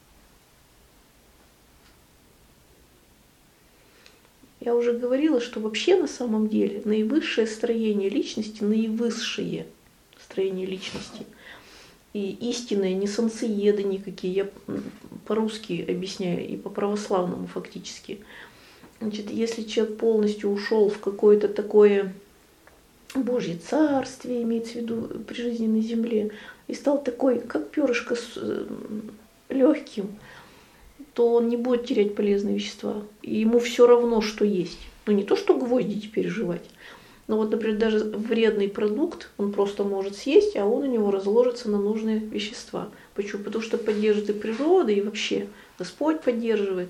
Я уже говорила, что вообще на самом деле наивысшее строение личности, наивысшее строение личности и истинные, не санцееды никакие, я по-русски объясняю и по-православному фактически. Значит, если человек полностью ушел в какое-то такое Божье царствие, имеется в виду при жизни на земле, и стал такой, как перышко легким, то он не будет терять полезные вещества. И ему все равно, что есть. Ну, не то, что гвозди теперь жевать. Но вот, например, даже вредный продукт он просто может съесть, а он у него разложится на нужные вещества. Почему? Потому что поддерживает и природа, и вообще Господь поддерживает.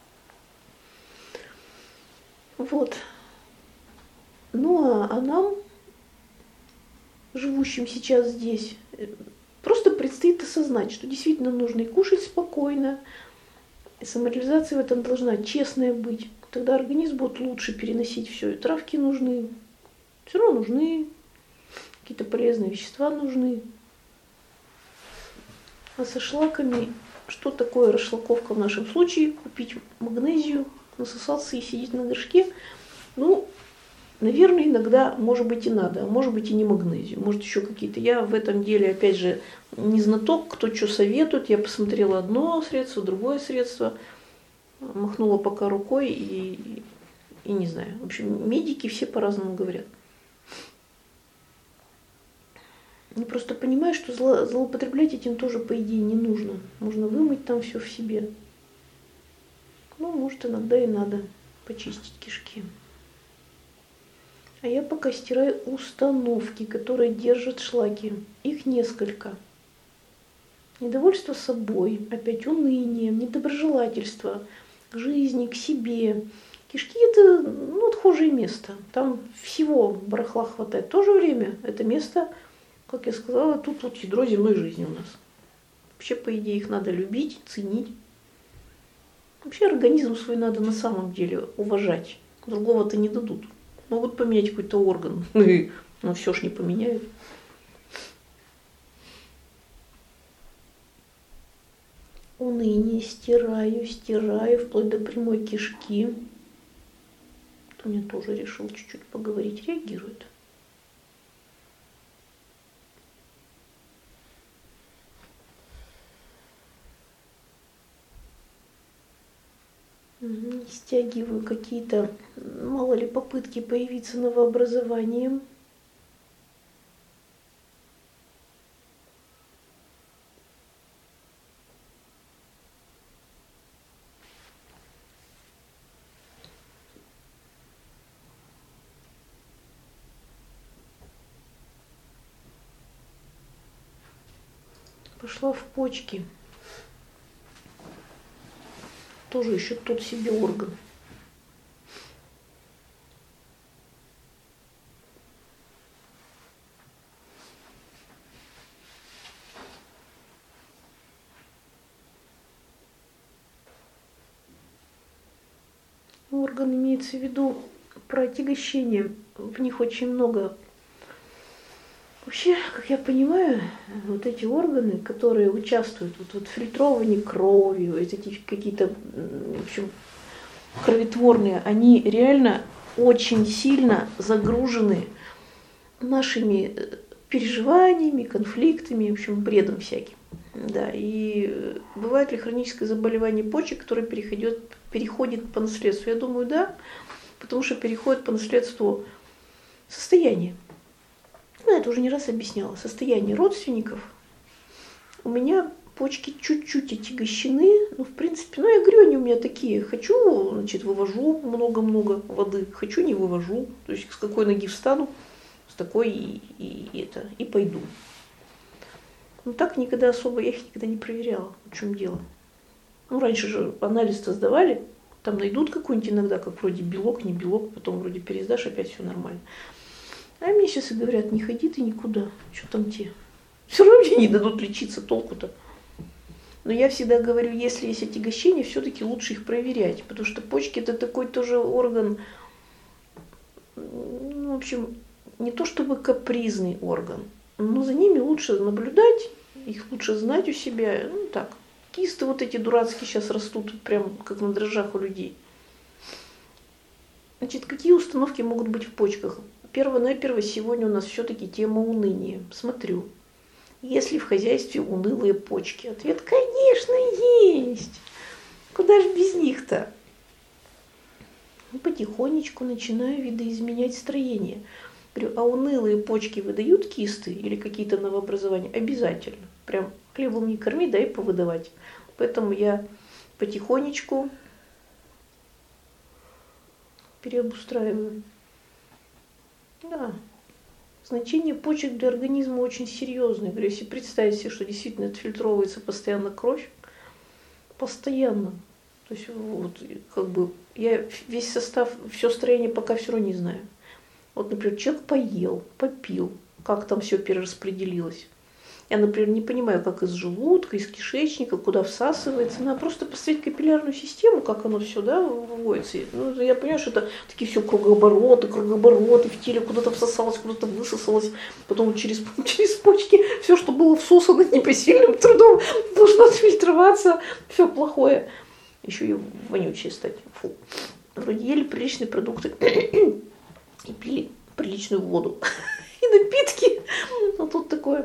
Вот. Ну, а нам, живущим сейчас здесь, просто предстоит осознать, что действительно нужно и кушать спокойно, и самореализация в этом должна честная быть. Тогда организм будет лучше переносить все. И травки нужны, все равно нужны, какие-то полезные вещества нужны. А со шлаками, что такое расшлаковка в нашем случае? Купить магнезию, насосаться и сидеть на горшке. Ну, наверное, иногда, может быть, и надо, а может быть, и не магнезию, может, еще какие-то. Я в этом деле, опять же, не знаток, кто что советует. Я посмотрела одно средство, другое средство, махнула пока рукой и не знаю. В общем, медики все по-разному говорят. Я просто понимаю, что злоупотреблять этим тоже, по идее, не нужно. Можно вымыть там все в себе. Ну, может, иногда и надо почистить кишки. А я пока стираю установки, которые держат шлаки. Их несколько. Недовольство собой, опять уныние, недоброжелательство к жизни, к себе. Кишки – это отхожее место. Там всего барахла хватает. В то же время это место, как я сказала, тут вот ядро земной жизни у нас. Вообще, по идее, их надо любить, ценить. Вообще организм свой надо на самом деле уважать. Другого-то не дадут. Могут поменять какой-то орган, но все ж не поменяют. Уныние стираю, вплоть до прямой кишки. У меня тоже решил чуть-чуть поговорить, реагирует. Стягиваю какие-то, мало ли, попытки появиться новообразованием. Пошла в почки. Тоже еще тот себе орган. Орган имеется в виду про отягощение. В них очень много. Вообще, как я понимаю, вот эти органы, которые участвуют в фильтровании крови, эти какие-то, в общем, кроветворные, они реально очень сильно загружены нашими переживаниями, конфликтами, в общем, бредом всяким. Да, и бывает ли хроническое заболевание почек, которое переходит по наследству? Я думаю, да, потому что переходит по наследству состояние. Ну, я это уже не раз объясняла. Состояние родственников у меня почки чуть-чуть отягощены, но в принципе, я говорю, они у меня такие, хочу, значит, вывожу много-много воды, хочу, не вывожу, то есть с какой ноги встану, с такой и пойду. Но так никогда особо, я их никогда не проверяла, в чем дело. Раньше же анализ-то сдавали, там найдут какой-нибудь иногда, как вроде белок, не белок, потом вроде пересдашь, опять все нормально. А мне сейчас и говорят, не ходи ты никуда, что там те. Все равно мне не дадут лечиться, толку-то. Но я всегда говорю, если есть отягощение, все-таки лучше их проверять, потому что почки это такой тоже орган, в общем, не то чтобы капризный орган, но за ними лучше наблюдать, их лучше знать у себя, так. Кисты вот эти дурацкие сейчас растут, прям как на дрожжах у людей. Значит, какие установки могут быть в почках? Первонаперво сегодня у нас все-таки тема уныния. Смотрю, есть ли в хозяйстве унылые почки? Ответ, конечно, есть. Куда же без них-то? Потихонечку начинаю видоизменять строение. Говорю, а унылые почки выдают кисты или какие-то новообразования? Обязательно. Прям хлебом не корми, дай повыдавать. Поэтому я потихонечку переобустраиваю. Да. Значение почек для организма очень серьезное. Говорю, если представить себе, что действительно отфильтровывается постоянно кровь, постоянно. То есть вот как бы я весь состав, все строение пока все равно не знаю. Вот, например, человек поел, попил, как там все перераспределилось. Я, например, не понимаю, как из желудка, из кишечника, куда всасывается. Надо просто посмотреть капиллярную систему, как оно все, да, выводится. Я понимаю, что это такие все кругообороты, в теле куда-то всосалось, куда-то высосалось. Потом через почки все, что было всосано непосильным трудом, должно отфильтроваться. Все плохое. Еще и вонючее стать. Фу. Вроде ели приличные продукты и пили приличную воду. И напитки. А тут такое...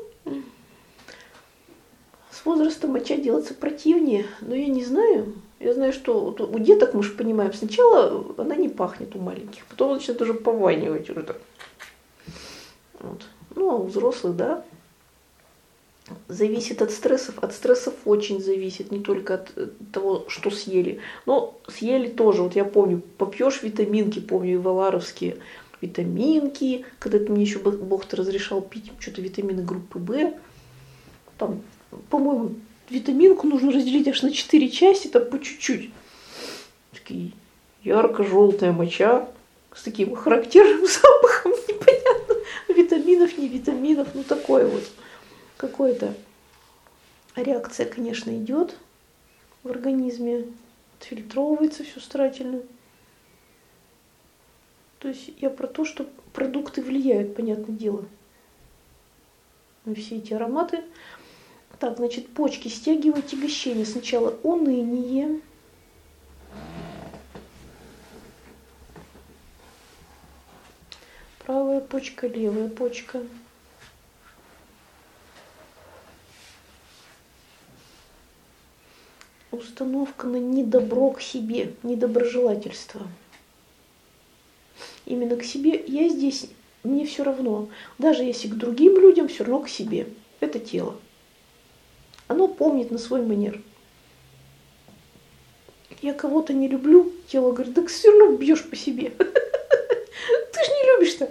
С возрастом моча делается противнее, но я не знаю. Я знаю, что вот у деток, мы же понимаем, сначала она не пахнет у маленьких, потом она начинает уже пованивать. Уже так. Вот. А у взрослых, да, зависит от стрессов. От стрессов очень зависит, не только от того, что съели. Но съели тоже. Вот я помню, попьешь витаминки, помню, иваларовские витаминки, когда мне еще Бог-то разрешал пить что-то витамины группы В. Там, по-моему, витаминку нужно разделить аж на 4 части, там по чуть-чуть. Такие ярко-желтая моча с таким характерным запахом, непонятно. Витаминов, не витаминов, такое вот. Какая-то реакция, конечно, идет в организме, отфильтровывается все старательно. То есть я про то, что продукты влияют, понятное дело, на все эти ароматы. Так, значит, почки стягивают отягощение. Сначала уныние. Правая почка, левая почка. Установка на недобро к себе, недоброжелательство. Именно к себе я здесь, мне все равно. Даже если к другим людям, все равно к себе. Это тело. Оно помнит на свой манер. Я кого-то не люблю, тело говорит, так все равно бьешь по себе. Ты ж не любишь-то.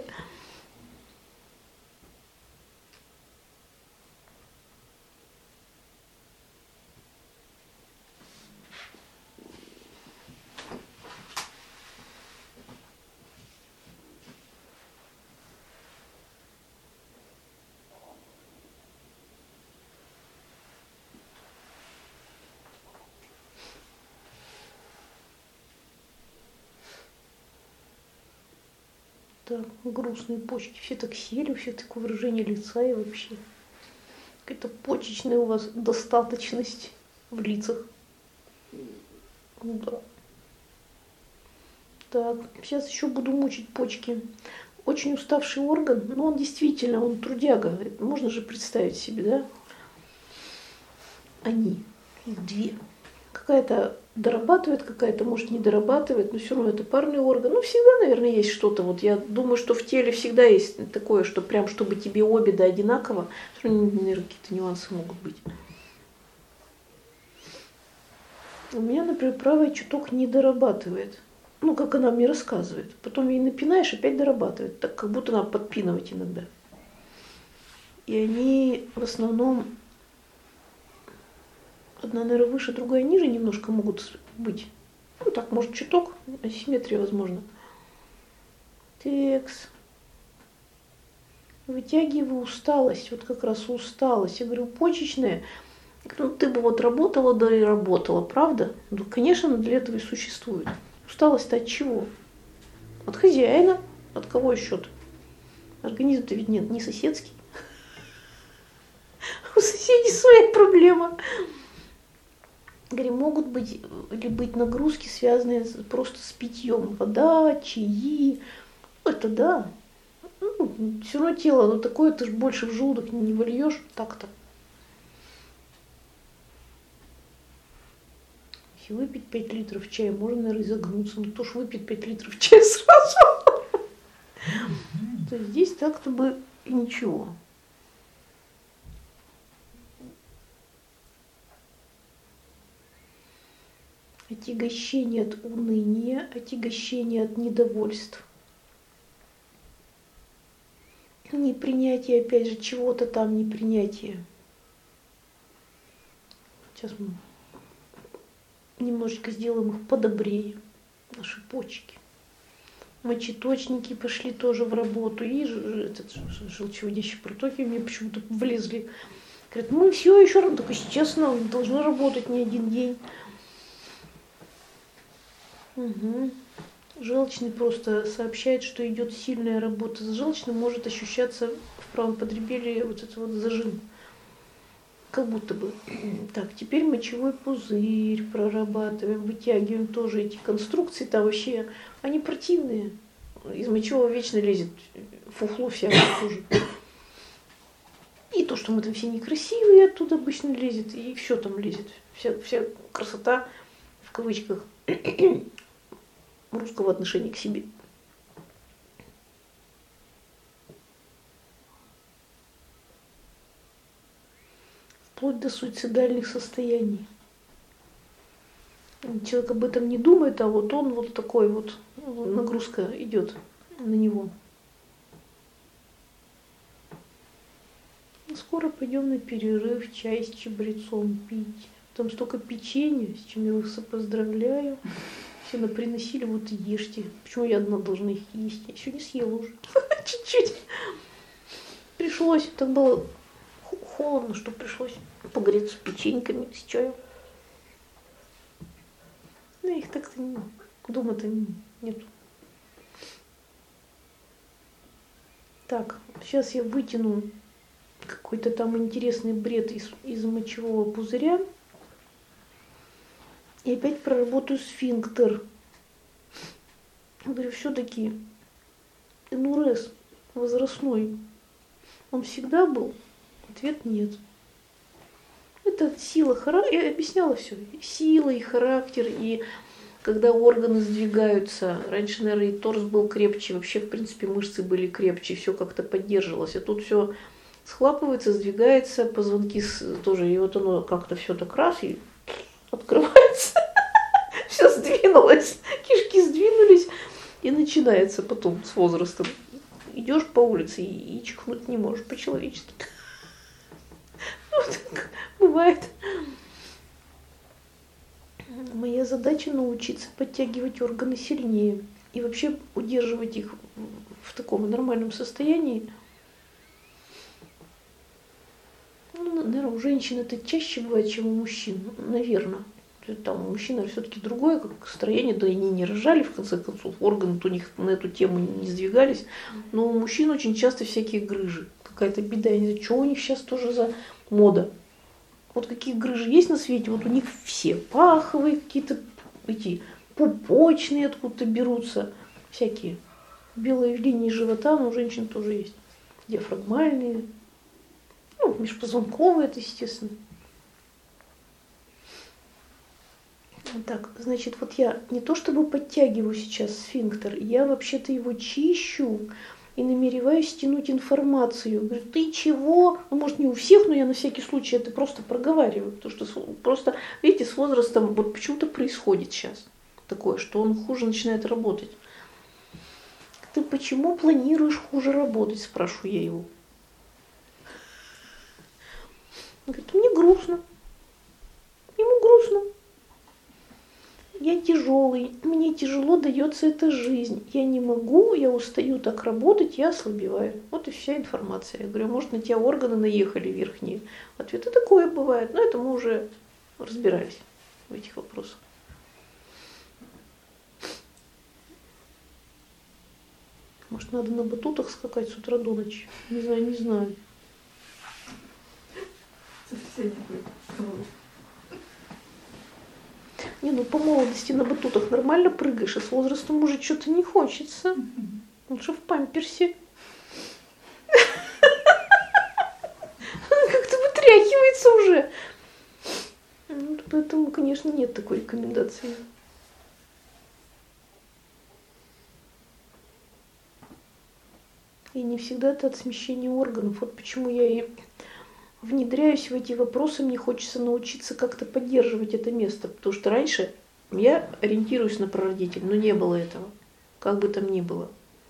Так, грустные почки, все так сели, все такое выражение лица и вообще какая-то почечная у вас достаточность в лицах. Да. Так, сейчас еще буду мучить почки. Очень уставший орган, но он действительно, он трудяга. Можно же представить себе, да? Их две. Какая-то дорабатывает, какая-то, может, не дорабатывает, но все равно это парный орган. Всегда, наверное, есть что-то. Вот я думаю, что в теле всегда есть такое, что прям, чтобы тебе обе одинаково, все равно, наверное, какие-то нюансы могут быть. У меня, например, правая чуток не дорабатывает. Ну, как она мне рассказывает. Потом ей напинаешь, опять дорабатывает. Так как будто надо подпинывать иногда. И они в основном одна, наверное, выше, другая ниже немножко могут быть. Ну, так, может, чуток, асимметрия, возможно. Текс. Вытягиваю усталость, вот как раз усталость. Я говорю, почечная. Ну, ты бы вот работала, да и работала, правда? Ну, конечно, она для этого и существует. Усталость-то от чего? От хозяина. От кого еще-то? Организм-то ведь не соседский. У соседей своя проблема. Говорю, могут быть нагрузки, связанные просто с питьем. Вода, чаи. Это да. Ну, все равно тело, но такое ты ж больше в желудок не вольешь. Так-то. Если выпить 5 литров чая, можно, наверное, изогнуться. Ну, то ж выпить 5 литров чая сразу. То есть здесь так-то бы и ничего. Отягощение от уныния, отягощение от недовольств. Непринятие, опять же, чего-то там, непринятие. Сейчас мы немножечко сделаем их подобрее, наши почки. Мочеточники пошли тоже в работу. И этот желчевыводящие протоки мне почему-то влезли. Говорят, мы все еще работаем. Только сейчас нам должны работать не один день. Угу. Желчный просто сообщает, что идет сильная работа с желчным, может ощущаться в правом подреберье вот этот вот зажим. Как будто бы. Так, теперь мочевой пузырь прорабатываем, вытягиваем тоже эти конструкции. Там вообще, они противные. Из мочевого вечно лезет фуфло всякое тоже. И то, что мы там все некрасивые, оттуда обычно лезет. И все там лезет. Вся красота, в кавычках, русского отношения к себе. Вплоть до суицидальных состояний. Человек об этом не думает, а вот он вот такой вот, нагрузка идет на него. Скоро пойдем на перерыв, чай с чабрецом пить. Там столько печенья, с чем я вас поздравляю. Все приносили, вот и ешьте. Почему я одна должна их есть? Я еще не съела уже. Чуть-чуть. Пришлось. Так было холодно, что пришлось погреться печеньками с чаем. Ну, их так-то дома-то нету. Так, сейчас я вытяну какой-то там интересный бред из мочевого пузыря. И опять проработаю сфинктер. Я говорю, все-таки энурез возрастной, он всегда был? Ответ нет. Это сила характера. Я объясняла все. Сила и характер, и когда органы сдвигаются. Раньше, наверное, и торс был крепче, вообще, в принципе, мышцы были крепче, все как-то поддерживалось. А тут все схлапывается, сдвигается, позвонки тоже, и вот оно как-то все так раз и открывается. Все сдвинулось, кишки сдвинулись, и начинается потом с возрастом. Идешь по улице и чихнуть не можешь по-человечески. Вот так бывает. Моя задача научиться подтягивать органы сильнее и вообще удерживать их в таком нормальном состоянии. Ну, наверное, у женщин это чаще бывает, чем у мужчин, наверное. Там у мужчин все-таки другое как строение, да и они не рожали, в конце концов, органы у них на эту тему не сдвигались. Но у мужчин очень часто всякие грыжи. Какая-то беда, я не знаю, что у них сейчас тоже за мода. Вот какие грыжи есть на свете, вот у них все паховые какие-то, эти пупочные откуда-то берутся, всякие. Белые линии живота, но у женщин тоже есть. Диафрагмальные, ну, межпозвонковые, это естественно. Так, значит, вот я не то чтобы подтягиваю сейчас сфинктер, я вообще-то его чищу и намереваюсь стянуть информацию. Говорю, ты чего? Ну, может, не у всех, но я на всякий случай это просто проговариваю. Потому что просто, видите, с возрастом вот почему-то происходит сейчас такое, что он хуже начинает работать. Ты почему планируешь хуже работать, спрашиваю я его. Он говорит, мне грустно. Ему грустно. Я тяжелый, мне тяжело дается эта жизнь. Я не могу, я устаю так работать, я ослабеваю. Вот и вся информация. Я говорю, может, на тебя органы наехали верхние. Ответ, и такое бывает. Но это мы уже разбирались в этих вопросах. Может, надо на батутах скакать с утра до ночи? Не знаю, не знаю. Не, ну по молодости на батутах нормально прыгаешь, а с возрастом уже что-то не хочется. Лучше в памперсе. Как-то вытряхивается уже. Поэтому, конечно, нет такой рекомендации. И не всегда это от смещения органов. Вот почему я и внедряюсь в эти вопросы, мне хочется научиться как-то поддерживать это место. Потому что раньше я ориентируюсь на прародитель, но не было этого. Как бы там ни было.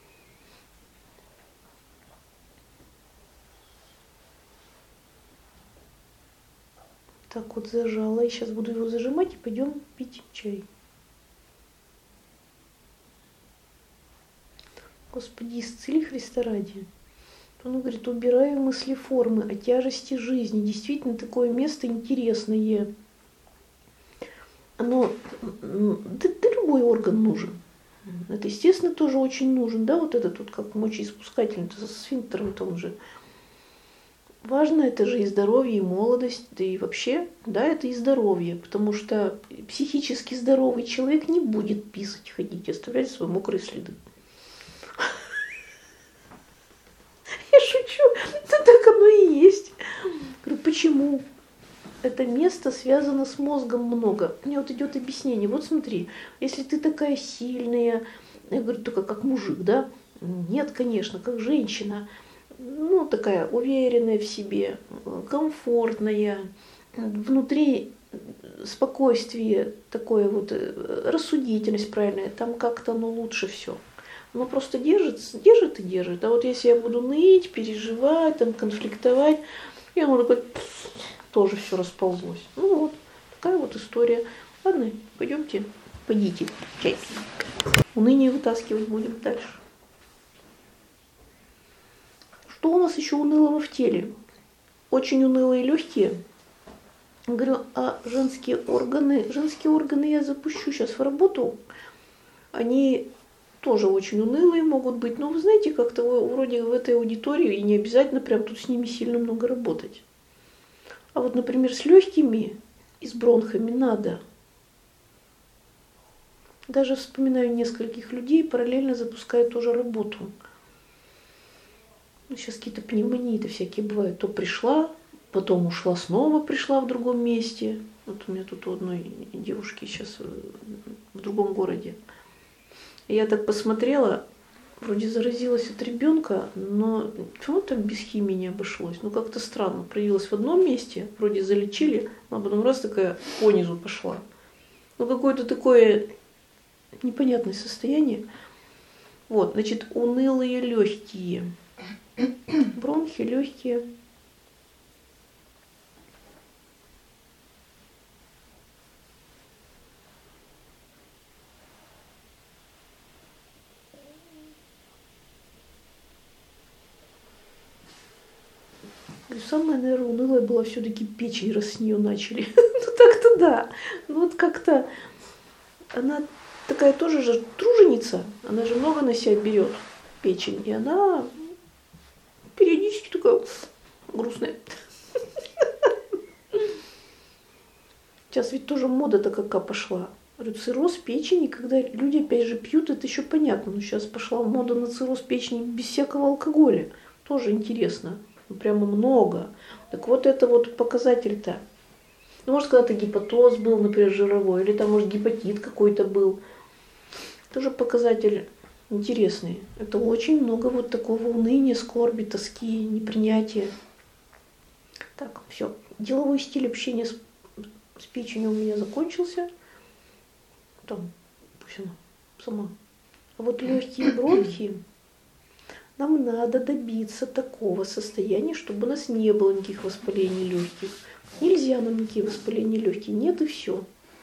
Так вот зажала. И сейчас буду его зажимать и пойдем пить чай. Господи, исцели Христа ради. Он говорит, убираю мыслеформы о тяжести жизни. Действительно, такое место интересное. Оно, да любой орган нужен. Это, естественно, тоже очень нужен. Да, вот этот вот как мочеиспускательный, со сфинктером-то он же. Важно это же и здоровье, и молодость, да и вообще, да, это и здоровье. Потому что психически здоровый человек не будет писать, ходить, оставлять свои мокрые следы. Я шучу, это так оно и есть. Говорю, почему? Это место связано с мозгом много. Мне вот идет объяснение. Вот смотри, если ты такая сильная, я говорю, только как мужик, да? Нет, конечно, как женщина. Ну, такая уверенная в себе, комфортная, внутри спокойствие, такое вот рассудительность правильная, там как-то оно лучше все. Оно просто держит и держит. А вот если я буду ныть, переживать, там, конфликтовать, и оно такое, тоже все расползлось. Ну вот, такая вот история. Ладно, пойдемте, пойдите, чай. Уныние вытаскивать будем дальше. Что у нас еще унылого в теле? Очень унылые легкие. Говорю, а женские органы я запущу сейчас в работу. Они тоже очень унылые могут быть. Но вы знаете, как-то вроде в этой аудитории и не обязательно прям тут с ними сильно много работать. А вот, например, с легкими и с бронхами надо. Даже вспоминаю нескольких людей, параллельно запуская тоже работу. Ну, сейчас какие-то пневмонии-то всякие бывают. То пришла, потом ушла, снова пришла в другом месте. Вот у меня тут у одной девушки сейчас в другом городе. И я так посмотрела, вроде заразилась от ребенка, но почему там без химии не обошлось? Ну, как-то странно. Проявилась в одном месте, вроде залечили, а потом раз такая понизу пошла. Ну, какое-то такое непонятное состояние. Вот, значит, унылые легкие. Бронхи, легкие. Самое, наверное, унылое было все-таки печень, раз с нее начали. Ну так-то да. Ну вот как-то она такая тоже же труженица, она же много на себя берет, печень, и она периодически такая грустная. Сейчас ведь тоже мода-то какая пошла. Говорю, цирроз печени, когда люди опять же пьют, это еще понятно. Но сейчас пошла мода на цирроз печени без всякого алкоголя. Тоже интересно. Ну, прямо много. Так вот это вот показатель-то. Ну, может, когда-то гепатоз был, например, жировой, или там, может, гепатит какой-то был. Тоже показатель интересные. Это очень много вот такого уныния, скорби, тоски, непринятия. Так, все. Деловой стиль общения с печенью у меня закончился. Там, пусть она сама. А вот легкие бронхи, нам надо добиться такого состояния, чтобы у нас не было никаких воспалений легких. Нельзя нам никакие воспаления легких, нет и все.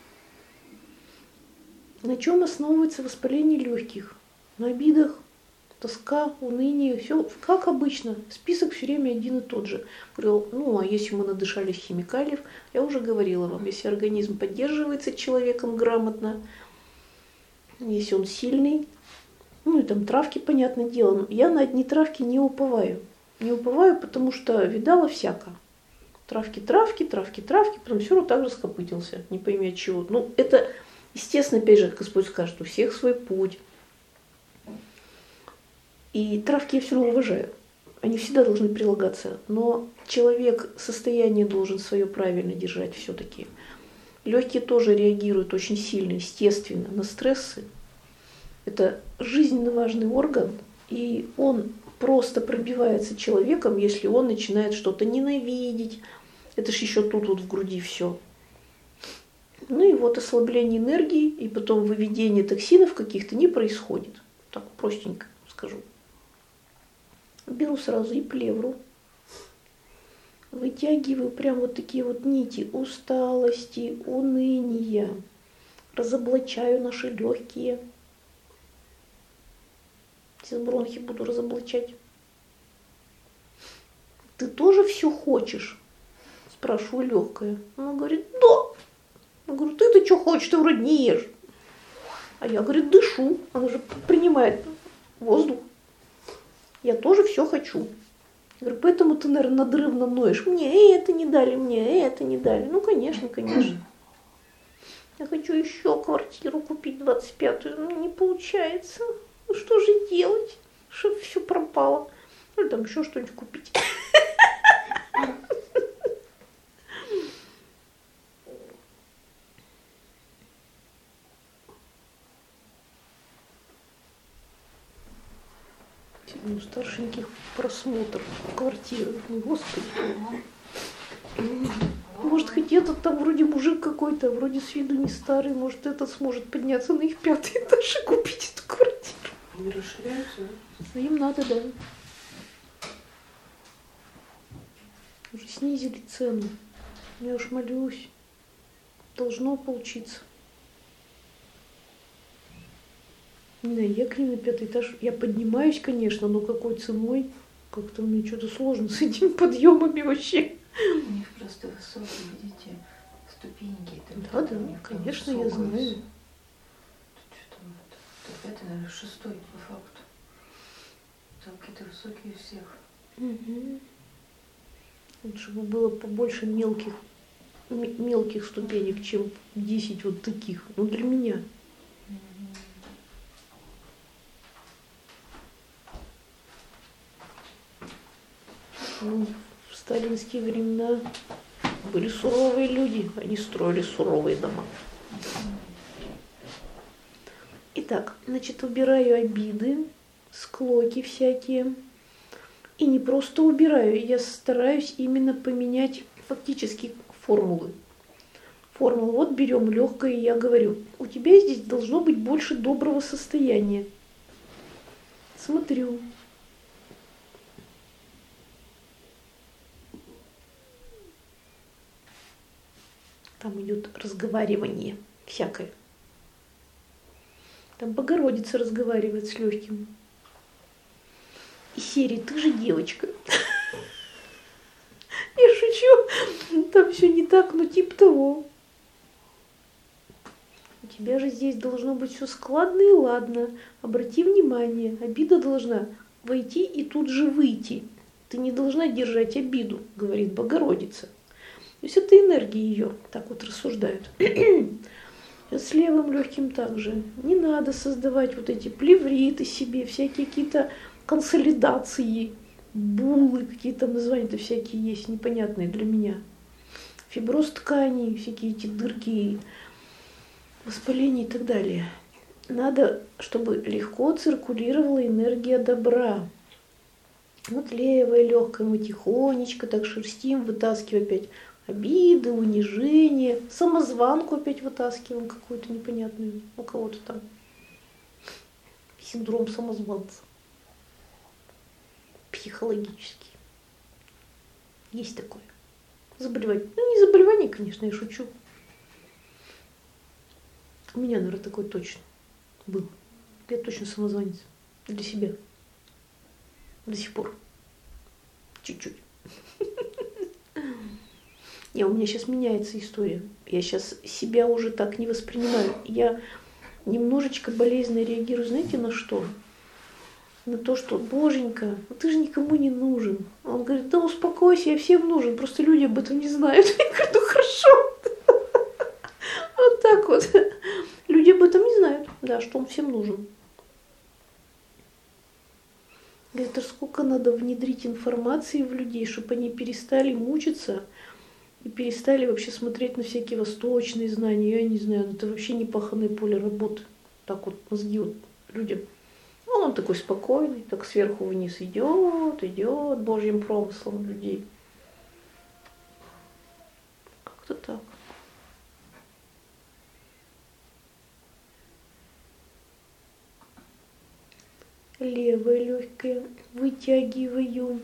На чем основывается воспаление легких? На обидах, тоска, уныние, все как обычно. Список все время один и тот же. Говорил, ну а если мы надышались химикалиев, я уже говорила вам, если организм поддерживается человеком грамотно, если он сильный, ну и там травки, понятное дело, но я на одни травки не уповаю. Не уповаю, потому что видала всяко. Травки, потом все равно так же скопытился, не пойми от чего. Ну это, естественно, опять же, Господь скажет, у всех свой путь. И травки я все равно уважаю. Они всегда должны прилагаться. Но человек состояние должен свое правильно держать все-таки. Легкие тоже реагируют очень сильно, естественно, на стрессы. Это жизненно важный орган, и он просто пробивается человеком, если он начинает что-то ненавидеть. Это ж еще тут вот в груди все. Ну и вот ослабление энергии, и потом выведение токсинов каких-то не происходит. Так простенько скажу. Беру сразу и плевру. Вытягиваю прям вот такие вот нити усталости, уныния. Разоблачаю наши легкие. Сейчас бронхи буду разоблачать. Ты тоже все хочешь? Спрашиваю легкое. Она говорит, да. Я говорю, ты что хочешь, ты вроде не ешь. А я, говорит, дышу. Она же принимает воздух. Я тоже все хочу. Я говорю, поэтому ты, наверное, надрывно ноешь. Мне это не дали, мне это не дали. Ну, конечно, конечно. Я хочу еще квартиру купить 25-ю. Ну, не получается. Ну, что же делать? Что все пропало. Ну, там еще что-нибудь купить. У старшеньких просмотр квартиры. Господи. Может, хоть этот там вроде мужик какой-то, вроде с виду не старый, может, этот сможет подняться на их 5-й этаж и купить эту квартиру. Они расширяются, да? Им надо, да. Уже снизили цену. Я уж молюсь. Должно получиться. Не знаю, я к ним на 5-й этаж. Я поднимаюсь, конечно, но какой ценой? Как-то мне что-то сложно с этими подъемами вообще. У них просто высокие, видите, ступеньки. Да, конечно, я знаю. Тут что-то это, наверное, 6-й по факту. Там какие-то высокие всех. Угу. Лучше бы было побольше мелких ступенек, чем 10 вот таких. Ну, для меня. Ну, в сталинские времена были суровые люди, они строили суровые дома. Итак, значит, убираю обиды, склоки всякие. И не просто убираю, я стараюсь именно поменять фактически формулы. Формулу вот берем легкое, и я говорю, у тебя здесь должно быть больше доброго состояния. Смотрю. Там идет разговаривание всякое. Там Богородица разговаривает с легким. Из серии «Ты же девочка». Я шучу. Там все не так, но типа того. У тебя же здесь должно быть все складно и ладно. Обрати внимание, обида должна войти и тут же выйти. Ты не должна держать обиду, говорит Богородица. То есть это энергия ее, так вот рассуждают. С левым легким также. Не надо создавать вот эти плевриты себе, всякие какие-то консолидации, булы, какие-то названия-то всякие есть, непонятные для меня. Фиброз тканей, всякие эти дырки, воспаления и так далее. надо, чтобы легко циркулировала энергия добра. Вот левое легкое мы тихонечко так шерстим, вытаскиваем опять обиды, унижения, самозванку опять вытаскиваем какую-то непонятную, у кого-то там синдром самозванца психологический. Есть такое заболевание. Ну, не заболевание, конечно, я шучу. У меня, наверное, такой точно был. Я точно самозванец для себя. До сих пор. Чуть-чуть. Не, у меня сейчас меняется история. Я сейчас себя уже так не воспринимаю. Я немножечко болезненно реагирую, знаете, на что? На то, что, боженька, ты же никому не нужен. Он говорит, да успокойся, я всем нужен, просто люди об этом не знают. Я говорю, ну хорошо. Вот так вот. Люди об этом не знают, да, что он всем нужен. Это сколько надо внедрить информации в людей, чтобы они перестали мучиться и перестали вообще смотреть на всякие восточные знания. Я не знаю, это вообще непаханное поле работы. Так вот мозги вот людям. Ну, он такой спокойный, так сверху вниз идет, идет Божьим промыслом людей. Как-то так. Левое легкое вытягиваю.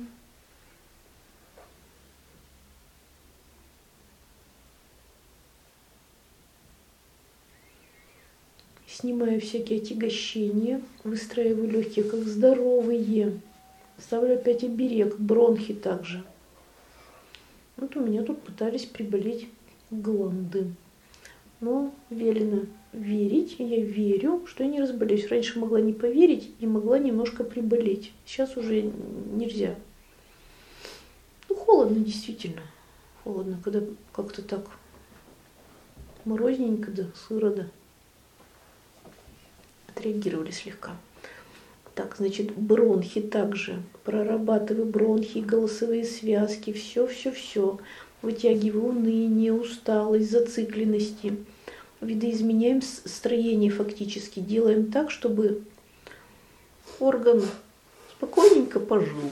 Снимаю всякие отягощения, выстраиваю легкие как здоровые. Ставлю опять оберег, бронхи также. Вот у меня тут пытались приболеть гланды. Но велено верить, я верю, что я не разболеюсь. Раньше могла не поверить и могла немножко приболеть. Сейчас уже нельзя. Ну, холодно действительно. Холодно, когда как-то так морозненько, да, сыро, да. Отреагировали слегка. Так, значит, бронхи также. Прорабатываю бронхи, голосовые связки, все. Вытягиваю уныние, усталость, зацикленности. Видоизменяем строение фактически. Делаем так, чтобы орган спокойненько пожил.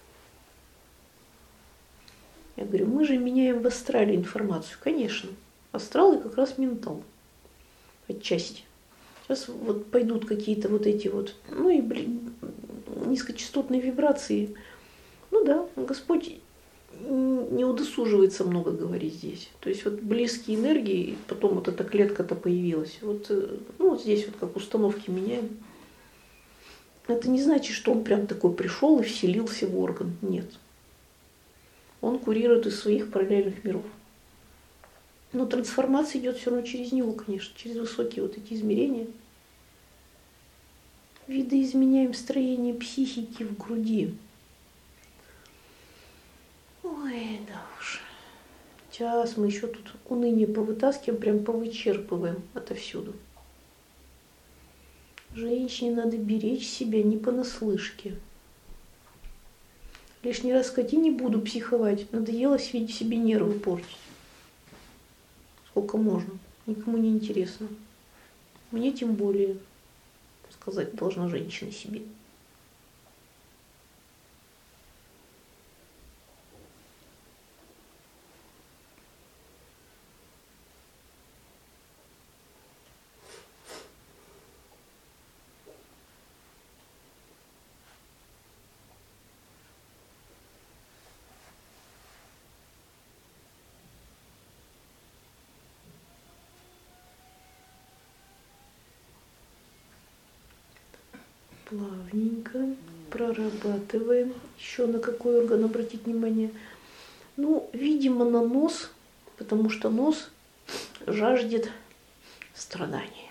Я говорю, мы же меняем в астрале информацию. Конечно. Астрал и как раз ментал. Отчасти. Сейчас вот пойдут какие-то вот эти вот, ну и низкочастотные вибрации. Ну да, Господь не удосуживается много говорить здесь. То есть вот близкие энергии, потом вот эта клетка-то появилась. Вот, ну вот здесь вот как установки меняем. Это не значит, что он прям такой пришел и вселился в орган. Нет. Он курирует из своих параллельных миров. Но трансформация идет все равно через него, конечно, через высокие вот эти измерения. Видоизменяем строение психики в груди. Ой, да уж. Сейчас мы еще тут уныние повытаскиваем, прям повычерпываем отовсюду. Женщине надо беречь себя не понаслышке. Лишний раз сказать, я не буду психовать. Надоело себе нервы портить. Сколько можно. Никому не интересно. Мне тем более сказать должна женщина себе. Плавненько прорабатываем. Еще на какой орган обратить внимание? Ну, видимо, на нос, потому что нос жаждет страдания.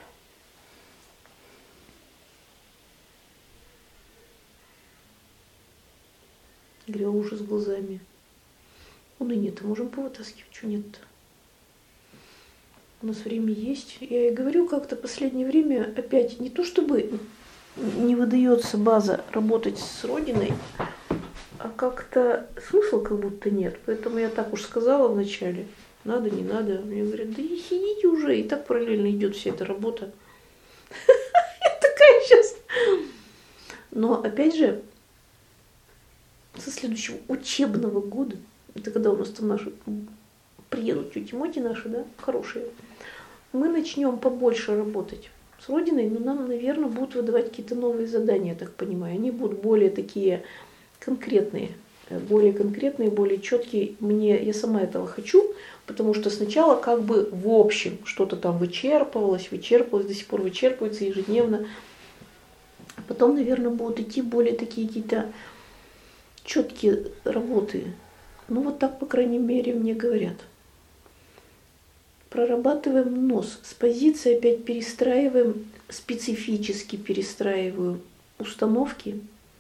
Говорю, ужас глазами. Ну и нет, можем повытаскивать, что нет-то. У нас время есть. Я и говорю, как-то в последнее время опять не то чтобы не выдается база работать с Родиной, а как-то смысла как будто нет. Поэтому я так уж сказала вначале, надо, не надо. Мне говорят, да и сидите уже, и так параллельно идет вся эта работа. Но опять же, со следующего учебного года, это когда у нас там наши приедут тети Моти наши, да, хорошие, мы начнем побольше работать с Родиной, но нам, наверное, будут выдавать какие-то новые задания, я так понимаю. Они будут более такие конкретные, более четкие. Я сама этого хочу, потому что сначала как бы в общем что-то там вычерпывалось, до сих пор вычерпывается ежедневно. А потом, наверное, будут идти более такие какие-то четкие работы. Ну вот так, по крайней мере, мне говорят. Прорабатываем нос. С позиции опять перестраиваем, специфически перестраиваю установки.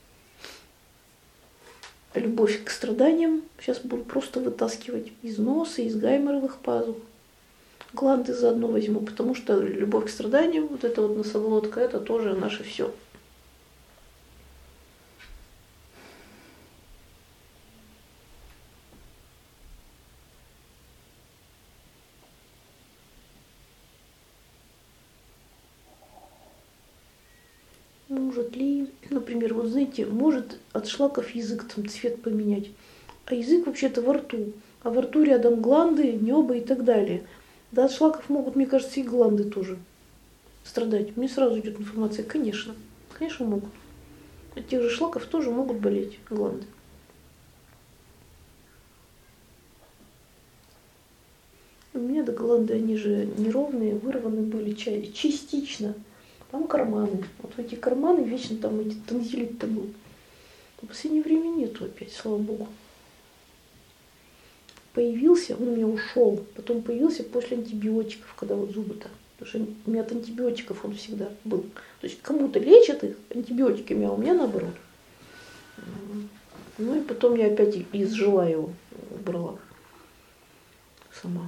Любовь к страданиям сейчас буду просто вытаскивать из носа, из гайморовых пазух. Гланды заодно возьму, потому что любовь к страданиям, вот эта вот носоглотка, это тоже наше все. Может ли, например, вот знаете, может от шлаков язык там цвет поменять, а язык вообще-то во рту, а во рту рядом гланды, небо и так далее. Да, от шлаков могут, мне кажется, и гланды тоже страдать. Мне сразу идет информация, конечно, конечно могут. От тех же шлаков тоже могут болеть гланды. У меня да гланды, они же неровные, вырваны были частично. Там карманы. Вот в эти карманы вечно там эти тонзиллит-то был. В последнее время нету опять, слава богу. Появился, он у меня ушел. Потом появился после антибиотиков, когда вот зубы-то. Потому что у меня от антибиотиков он всегда был. То есть кому-то лечат их антибиотиками, а у меня наоборот. Ну и потом я опять изжила его, убрала сама.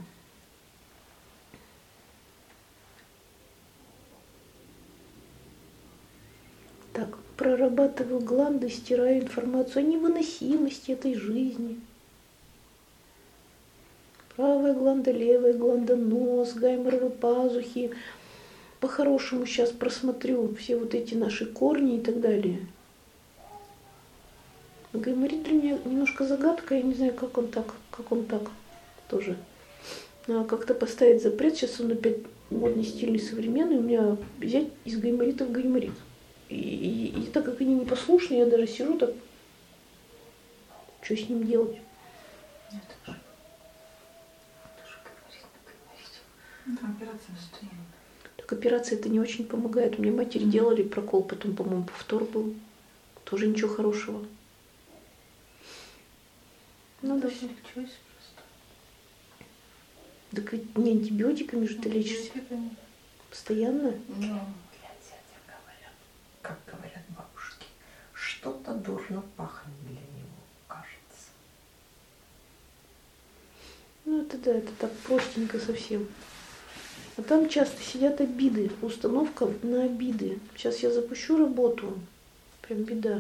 Так, прорабатываю гланды, стираю информацию о невыносимости этой жизни. Правая гланда, левая гланда, нос, гайморовые пазухи. По-хорошему сейчас просмотрю все вот эти наши корни и так далее. Гайморит для меня немножко загадка, я не знаю, как он так тоже. Надо как-то поставить запрет, сейчас он опять модный, стильный, современный, у меня взять из гайморита в гайморит. И так как они непослушные, я даже сижу так, что с ним делать? Я тоже. Тоже говорит. Там операция постоянно. Так операция это не очень помогает. У меня матери делали прокол, потом, по-моему, повтор был. Тоже ничего хорошего. Надо все. Лечусь просто. Так ведь не антибиотиками же ты лечишься. Постоянно? Ну. Как говорят бабушки, что-то дурно пахнет для него, кажется. Ну это да, это так простенько совсем. А там часто сидят обиды, установка на обиды. Сейчас я запущу работу, прям беда.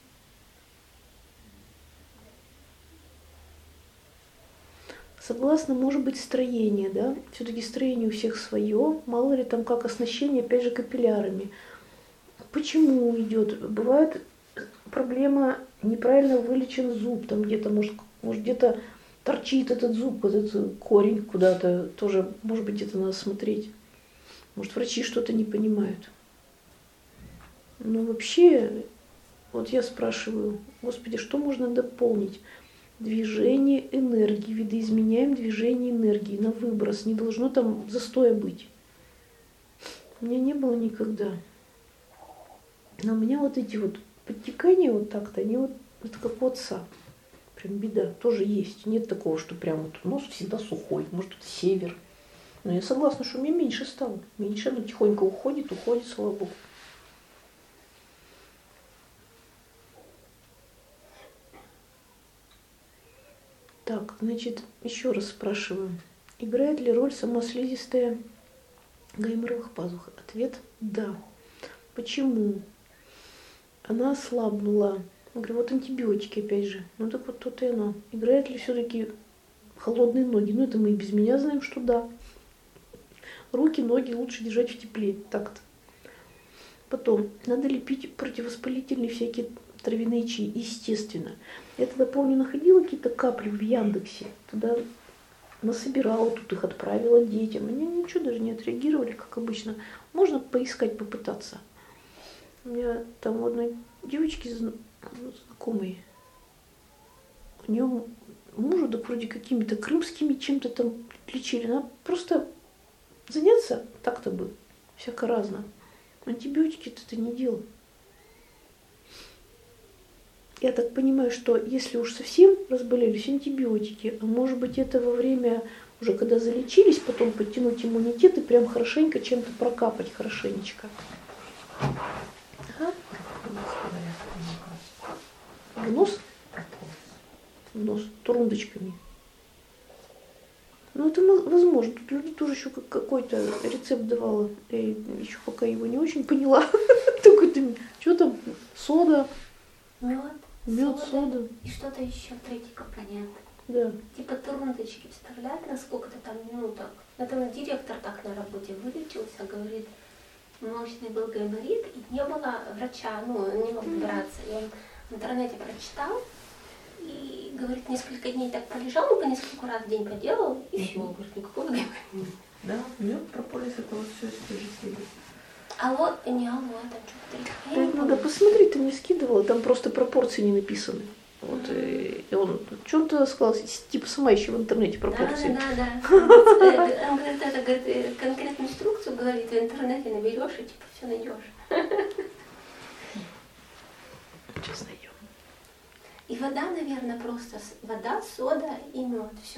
Согласно, может быть, строение, да? Все-таки строение у всех свое. Мало ли там как оснащение, опять же, капиллярами. Почему идет? Бывает проблема неправильно вылечен зуб, там где-то, может где-то торчит этот зуб, этот корень куда-то, тоже, может быть, где-то надо смотреть. Может, врачи что-то не понимают. Но вообще, вот я спрашиваю, Господи, что можно дополнить? Движение энергии, видоизменяем движение энергии на выброс, не должно там застоя быть. У меня не было никогда. Но у меня вот эти вот подтекания вот так-то, они вот, это как у отца. Прям беда, тоже есть. Нет такого, что прям вот нос всегда сухой, может это север. Но я согласна, что у меня меньше стало. Меньше, но тихонько уходит, слава богу. Так, значит, еще раз спрашиваю. Играет ли роль сама слизистая гайморовых пазух? Ответ – да. Почему? Она ослабнула. Я говорю, вот антибиотики опять же. Ну так вот то-то и оно. Играет ли все-таки холодные ноги? Ну это мы и без меня знаем, что да. Руки, ноги лучше держать в тепле. Так-то. Потом надо ли пить противовоспалительные всякие травяные чаи? Естественно. Я тогда, помню, находила какие-то капли в Яндексе. Туда насобирала, тут их отправила детям. Они ничего даже не отреагировали, как обычно. Можно поискать, попытаться. У меня там у одной девочки знакомой, у нее мужу, да вроде какими-то крымскими чем-то там лечили. Надо просто заняться так-то бы, всяко разно. Антибиотики это не дело. Я так понимаю, что если уж совсем разболелись, антибиотики, а может быть это во время, уже когда залечились, потом подтянуть иммунитет и прям хорошенько чем-то прокапать хорошенечко. Ага. В нос? В нос турундочками. Ну, это возможно. Тут люди тоже еще какой-то рецепт давала. Я еще пока его не очень поняла. Такой-то, что там, сода. Мед, сода. И что-то еще, третий компонент. Да. Типа турундочки вставлять на сколько-то там минуток. Это директор так на работе вылечился, говорит, мощный был гайморит, и не было врача, не мог добраться. И он в интернете прочитал, и, говорит, несколько дней так пролежал, по несколько раз в день поделал, и все, говорит, никакого гайморита. Да, мед, прополис, это вот все из той же серии. Алло, не алло, там что-то. Да, надо посмотреть, ты мне скидывала, там просто пропорции не написаны. Вот, и он что-то сказал, типа сама еще в интернете пропорции. Да. Он говорит, это говорит, конкретную инструкцию говорит, в интернете наберешь и типа все найдешь. Сейчас найдем. И вода, наверное, просто вода, сода и мед, все.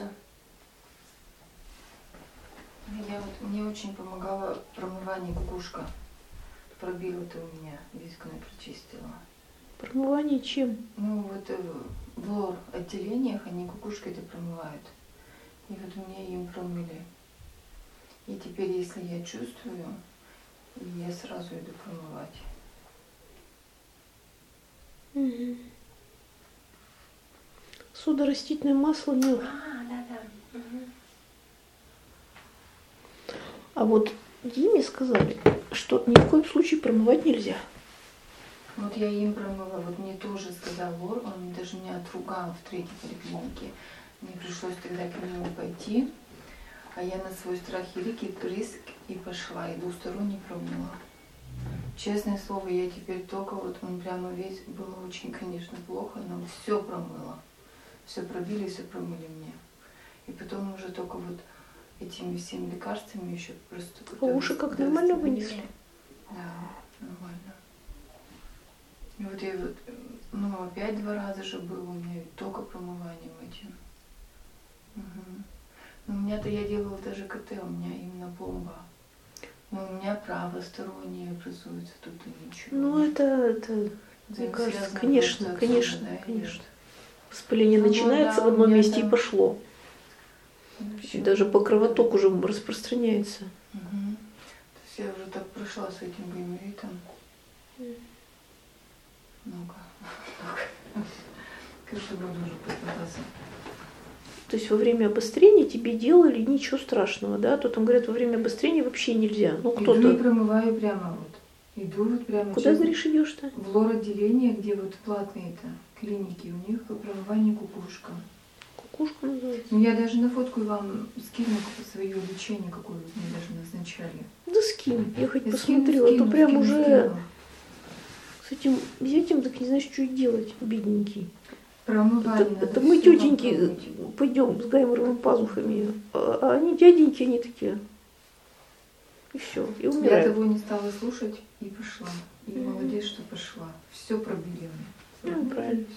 Мне очень помогало промывание кукушка. Пробил это у меня, весь гной прочистила. Промывание чем? В лор отделениях они кукушкой это промывают. И вот мне им промыли. И теперь, если я чувствую, я сразу иду промывать. Угу. Сода, растительное масло, мед. Да. Угу. А вот Диме сказали, что ни в коем случае промывать нельзя. Вот я им промыла, вот мне тоже сказал вор, он даже меня отругал в третьей поликлинике. Мне пришлось тогда к нему пойти, а я на свой страх и риск и пошла, и двусторонне промыла. Честное слово, я теперь только вот он прямо весь, было очень, конечно, плохо, но все промыла. Все пробили, все промыли мне. И потом уже только вот этими всеми лекарствами еще просто... А уши как нормально вынесли? Да, нормально. И вот я опять 2 раза же было у меня только промыванием этим. Угу. Но у меня-то я делала даже КТ, у меня именно пломба. Но у меня правостороннее образуется, тут и ничего. Ну это мне кажется, конечно. Воспаление начинается в одном месте и пошло. И даже по кровотоку уже распространяется. Угу. То есть я уже так прошла с этим гайморитом. Много. Каждый год уже попадаться. То есть во время обострения тебе делали ничего страшного, да? То там говорят, во время обострения вообще нельзя. Ну кто-то. Иду и промываю прямо вот. Иду вот прямо. Куда, говоришь, идешь-то? В лор-отделение, где вот платные-то клиники, у них промывание кукушка. Кукушка называется. Ну я даже на фотку вам скину свое лечение, какое вот мне даже назначали. Да скинь, я хоть Я посмотрю, а то прям скину. уже с этим зятем так не знаешь, что и делать, бедненький. Промывание. Это мы, тетеньки, пойдем с гайморовыми пазухами, а они дяденьки, они такие. И все, и Я умирают. того не стала слушать и пошла. И молодец, что пошла. Все пробили мне. Ну, правильно.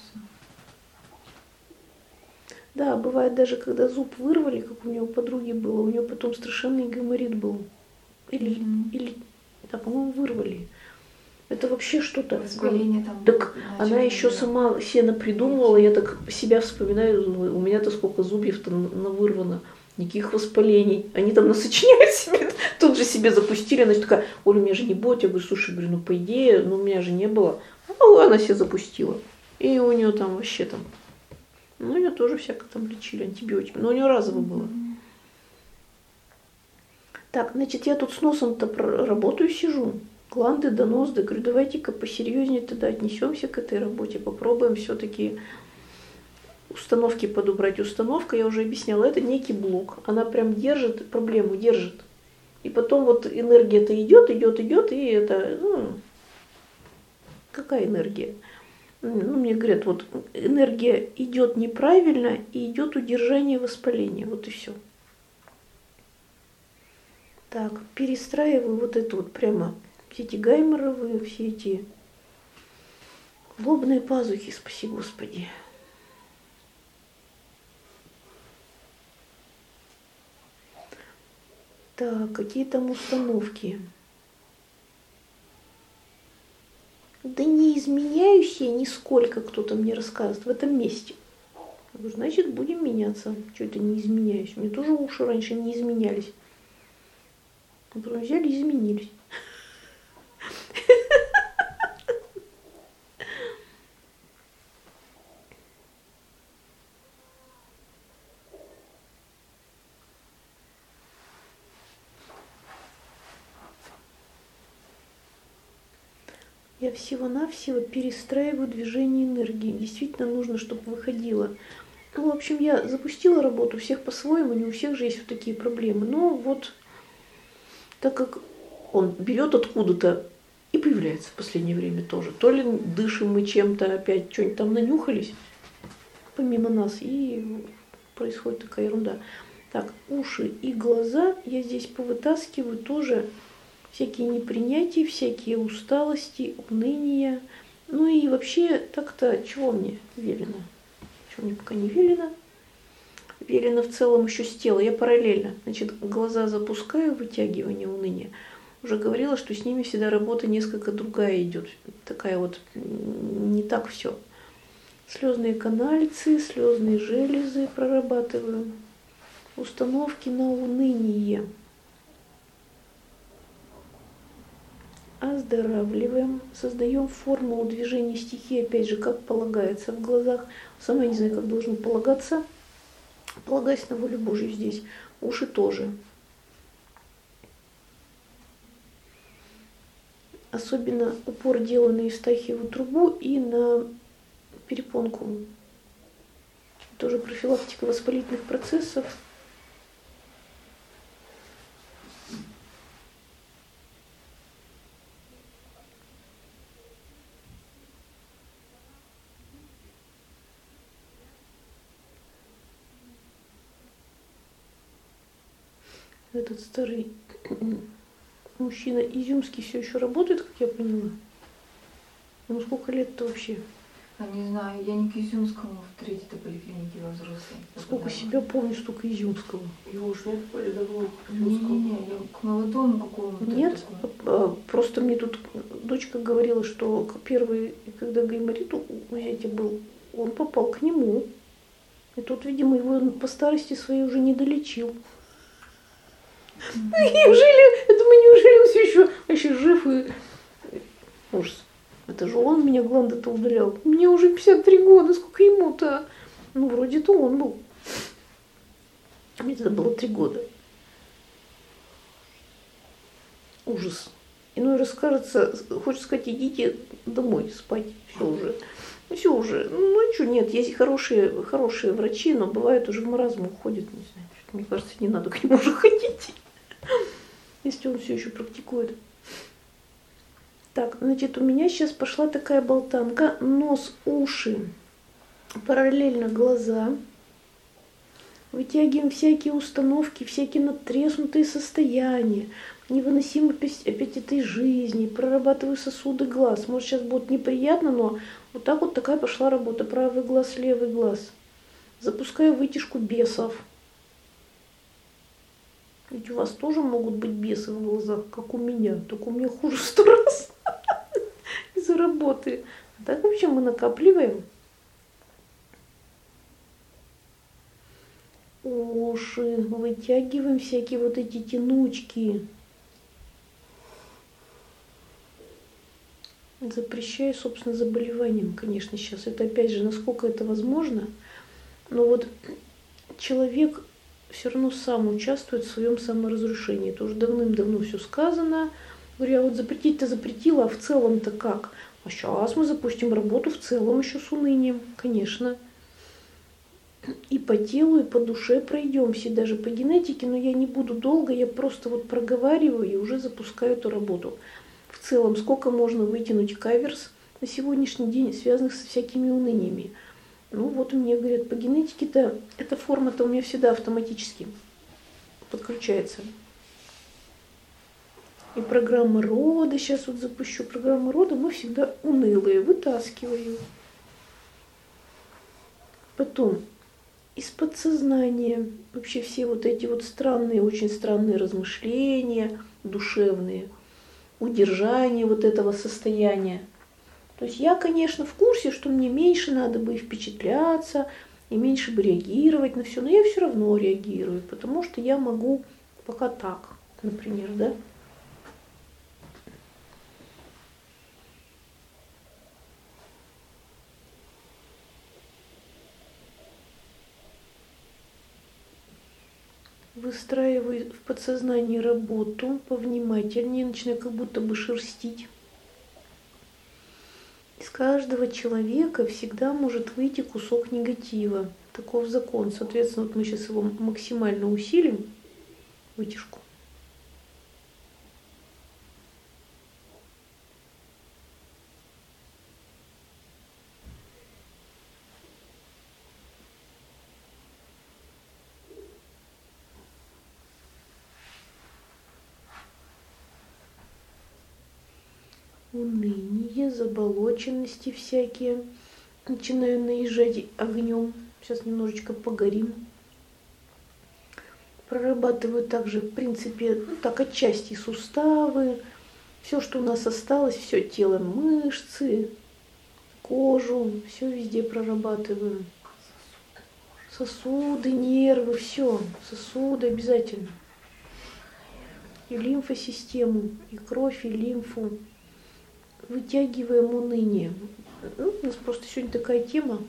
Да, бывает даже, когда зуб вырвали, как у него подруги было, у нее потом страшенный гайморит был. Или да, по-моему, вырвали. Это вообще что-то. Воспаление там. Так она еще сама сено придумывала, я так себя вспоминаю, у меня-то сколько зубьев-то вырвано, никаких воспалений. Они там насочиняют себе, тут же себе запустили, она такая, Оля, у меня же не будет. Я говорю, слушай, ну по идее, у меня же не было. А она себе запустила. И у нее там вообще там, ну ее тоже всяко там лечили антибиотиками, но у нее разово было. Так, значит, я тут с носом-то работаю, сижу. гланды, донос, говорю, давайте-ка посерьезнее тогда отнесемся к этой работе, попробуем все-таки установки подобрать. Установка, я уже объясняла, это некий блок. Она прям держит, проблему держит. И потом вот энергия-то идет, и это, какая энергия? Мне говорят, вот энергия идет неправильно, и идет удержание воспаления. Вот и все. Так, перестраиваю вот это вот прямо. Все эти гайморовые, все эти лобные пазухи, спаси Господи. Так, какие там установки? Да не изменяюсь я нисколько, кто-то мне рассказывает, в этом месте. Я говорю, значит, будем меняться. Что это не изменяюсь? Мне тоже уши раньше не изменялись. А потом взяли и изменились. Я всего-навсего перестраиваю движение энергии. Действительно нужно, чтобы выходило. В общем, я запустила работу, у всех по-своему, не у всех же есть вот такие проблемы. Но вот так как он берет откуда-то и появляется в последнее время тоже. То ли дышим мы чем-то, опять что-нибудь там нанюхались, помимо нас, и происходит такая ерунда. Так, уши и глаза я здесь повытаскиваю тоже. Всякие непринятия, всякие усталости, уныния. Ну и вообще так-то, чего мне велено? Чего мне пока не велено? Велено в целом еще с тела. Я параллельно. Значит, глаза запускаю, вытягивание, уныния. Уже говорила, что с ними всегда работа несколько другая идет. Такая вот, не так все. Слезные каналицы, слезные железы прорабатываю. Установки на уныние. Оздоравливаем, создаем формулу движения стихии, опять же, как полагается в глазах. Сама не знаю, как должно полагаться. Полагаясь на волю Божью здесь. Уши тоже. Особенно упор делаю на Евстахиеву трубу и на перепонку. Тоже профилактика воспалительных процессов. Этот старый мужчина изюмский все еще работает, как я поняла. Ну сколько лет-то вообще? А не знаю, я не к Изюмскому в третьей поликлинике во взрослой. Сколько себя помню, столько изюмского. Его уж нет более давно. Не, я к молодому какому-то. Нет, просто мне тут дочка говорила, что первый, когда гайморит у зятя был, он попал к нему. И тут, видимо, его по старости своей уже не долечил. Неужели он все еще вообще жив и ужас. Это же он меня гланды-то удалял. Мне уже 53 года, сколько ему-то? Ну, вроде-то он был. Мне тогда было 3 года. Ужас. Иной раз кажется, хочется сказать, идите домой спать. Все уже. Ну, все уже. Ну, что, нет, есть хорошие врачи, но бывает уже в маразм уходит. Не знаю, мне кажется, не надо к нему уже ходить. Если он все еще практикует. Так, значит, у меня сейчас пошла такая болтанка. Нос, уши, параллельно глаза. Вытягиваем всякие установки, всякие надтреснутые состояния. Невыносимость опять этой жизни. Прорабатываю сосуды глаз. Может, сейчас будет неприятно, но вот так вот такая пошла работа. Правый глаз, левый глаз. Запускаю вытяжку бесов. Ведь у вас тоже могут быть бесы в глазах, как у меня. Только у меня хуже 100 раз из-за работы. А так вообще мы накапливаем. Уши. Вытягиваем всякие вот эти тянучки. Запрещаю, собственно, заболеваниям, конечно, сейчас. Это опять же, насколько это возможно. Но вот человек все равно сам участвует в своем саморазрушении. Это уже давным-давно все сказано. Говорю, я вот запретить-то запретила, а в целом-то как? А сейчас мы запустим работу в целом еще с унынием, конечно. И по телу, и по душе пройдемся, даже по генетике, но я не буду долго, я просто вот проговариваю и уже запускаю эту работу. В целом, сколько можно вытянуть каверс на сегодняшний день, связанных со всякими уныниями. Ну вот мне говорят, по генетике-то эта форма-то у меня всегда автоматически подключается. И программа рода, сейчас вот запущу программу рода, мы всегда унылые, вытаскиваю. Потом из подсознания вообще все вот эти вот странные, очень странные размышления душевные, удержание вот этого состояния. То есть я, конечно, в курсе, что мне меньше надо бы и впечатляться, и меньше бы реагировать на все, но я все равно реагирую, потому что я могу пока так, например, да. Выстраиваю в подсознании работу повнимательнее, начинаю как будто бы шерстить. Из каждого человека всегда может выйти кусок негатива. Таков закон. Соответственно, вот мы сейчас его максимально усилим, вытяжку. Уныние, заболоченности всякие. Начинаю наезжать огнем. Сейчас немножечко погорим. Прорабатываю также, в принципе, ну, так отчасти суставы. Все, что у нас осталось, все тело, мышцы, кожу. Все везде прорабатываю. Сосуды, нервы, все. Сосуды обязательно. И лимфосистему, и кровь, и лимфу. Вытягиваем уныние. Ну, у нас просто сегодня такая тема.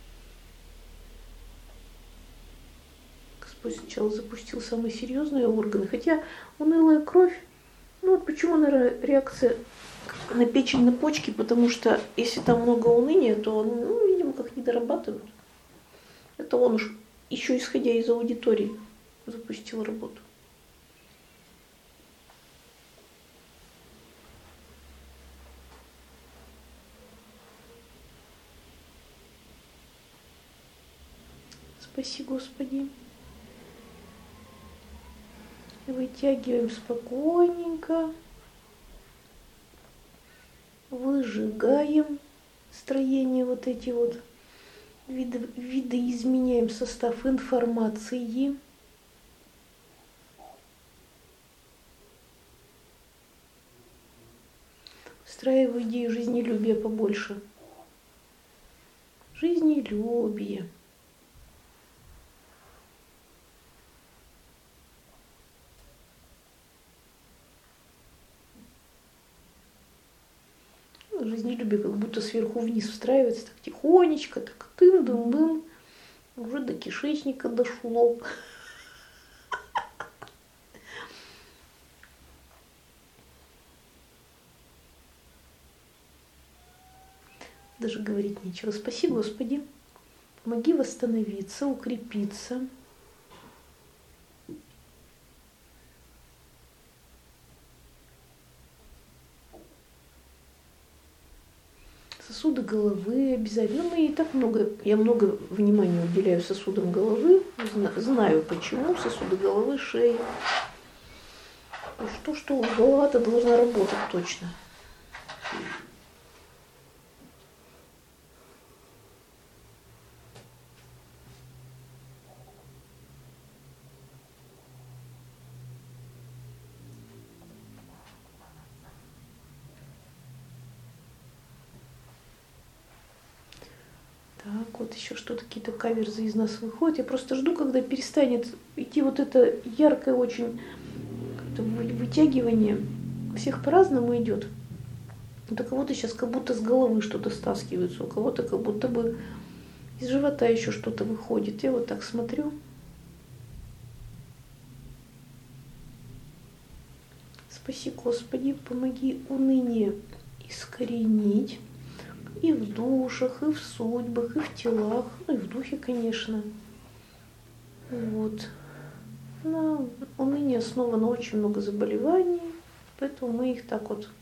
Господь сначала запустил самые серьезные органы. Хотя унылая кровь, ну вот почему, наверное, реакция на печень, на почки, потому что если там много уныния, то, ну, видимо, как не дорабатывают. Это он уж еще исходя из аудитории запустил работу. Спаси, Господи. Вытягиваем спокойненько. Выжигаем строение вот эти вот видоизменяем состав информации. Встраиваю идею жизнелюбия побольше. Жизнелюбие. Жизнелюбие как будто сверху вниз встраивается, так тихонечко, так тын-дын-дын, уже до кишечника дошло. Даже говорить нечего. Спаси, Господи. Помоги восстановиться, укрепиться. Сосуды головы обязательно. И так я много внимания уделяю сосудам головы. Знаю почему. Сосуды головы, шеи. Что голова-то должна работать точно. Так, вот еще что-то, какие-то каверзы из нас выходят. Я просто жду, когда перестанет идти вот это яркое очень вытягивание. У всех по-разному идет. Вот у кого-то сейчас как будто с головы что-то стаскивается, у кого-то как будто бы из живота еще что-то выходит. Я вот так смотрю. Спаси, Господи, помоги уныние искоренить и в душах, и в судьбах, и в телах, ну и в духе, конечно. Вот. На уныние основано очень много заболеваний, поэтому мы их так вот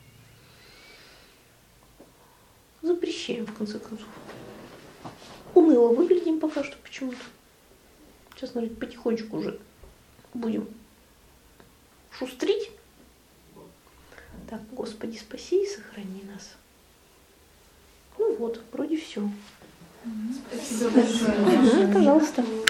запрещаем, в конце концов. Уныло выглядим пока что почему-то. Сейчас, наверное, потихонечку уже будем шустрить. Так, Господи, спаси и сохрани нас. Ну вот, вроде все. Спасибо большое. Пожалуйста.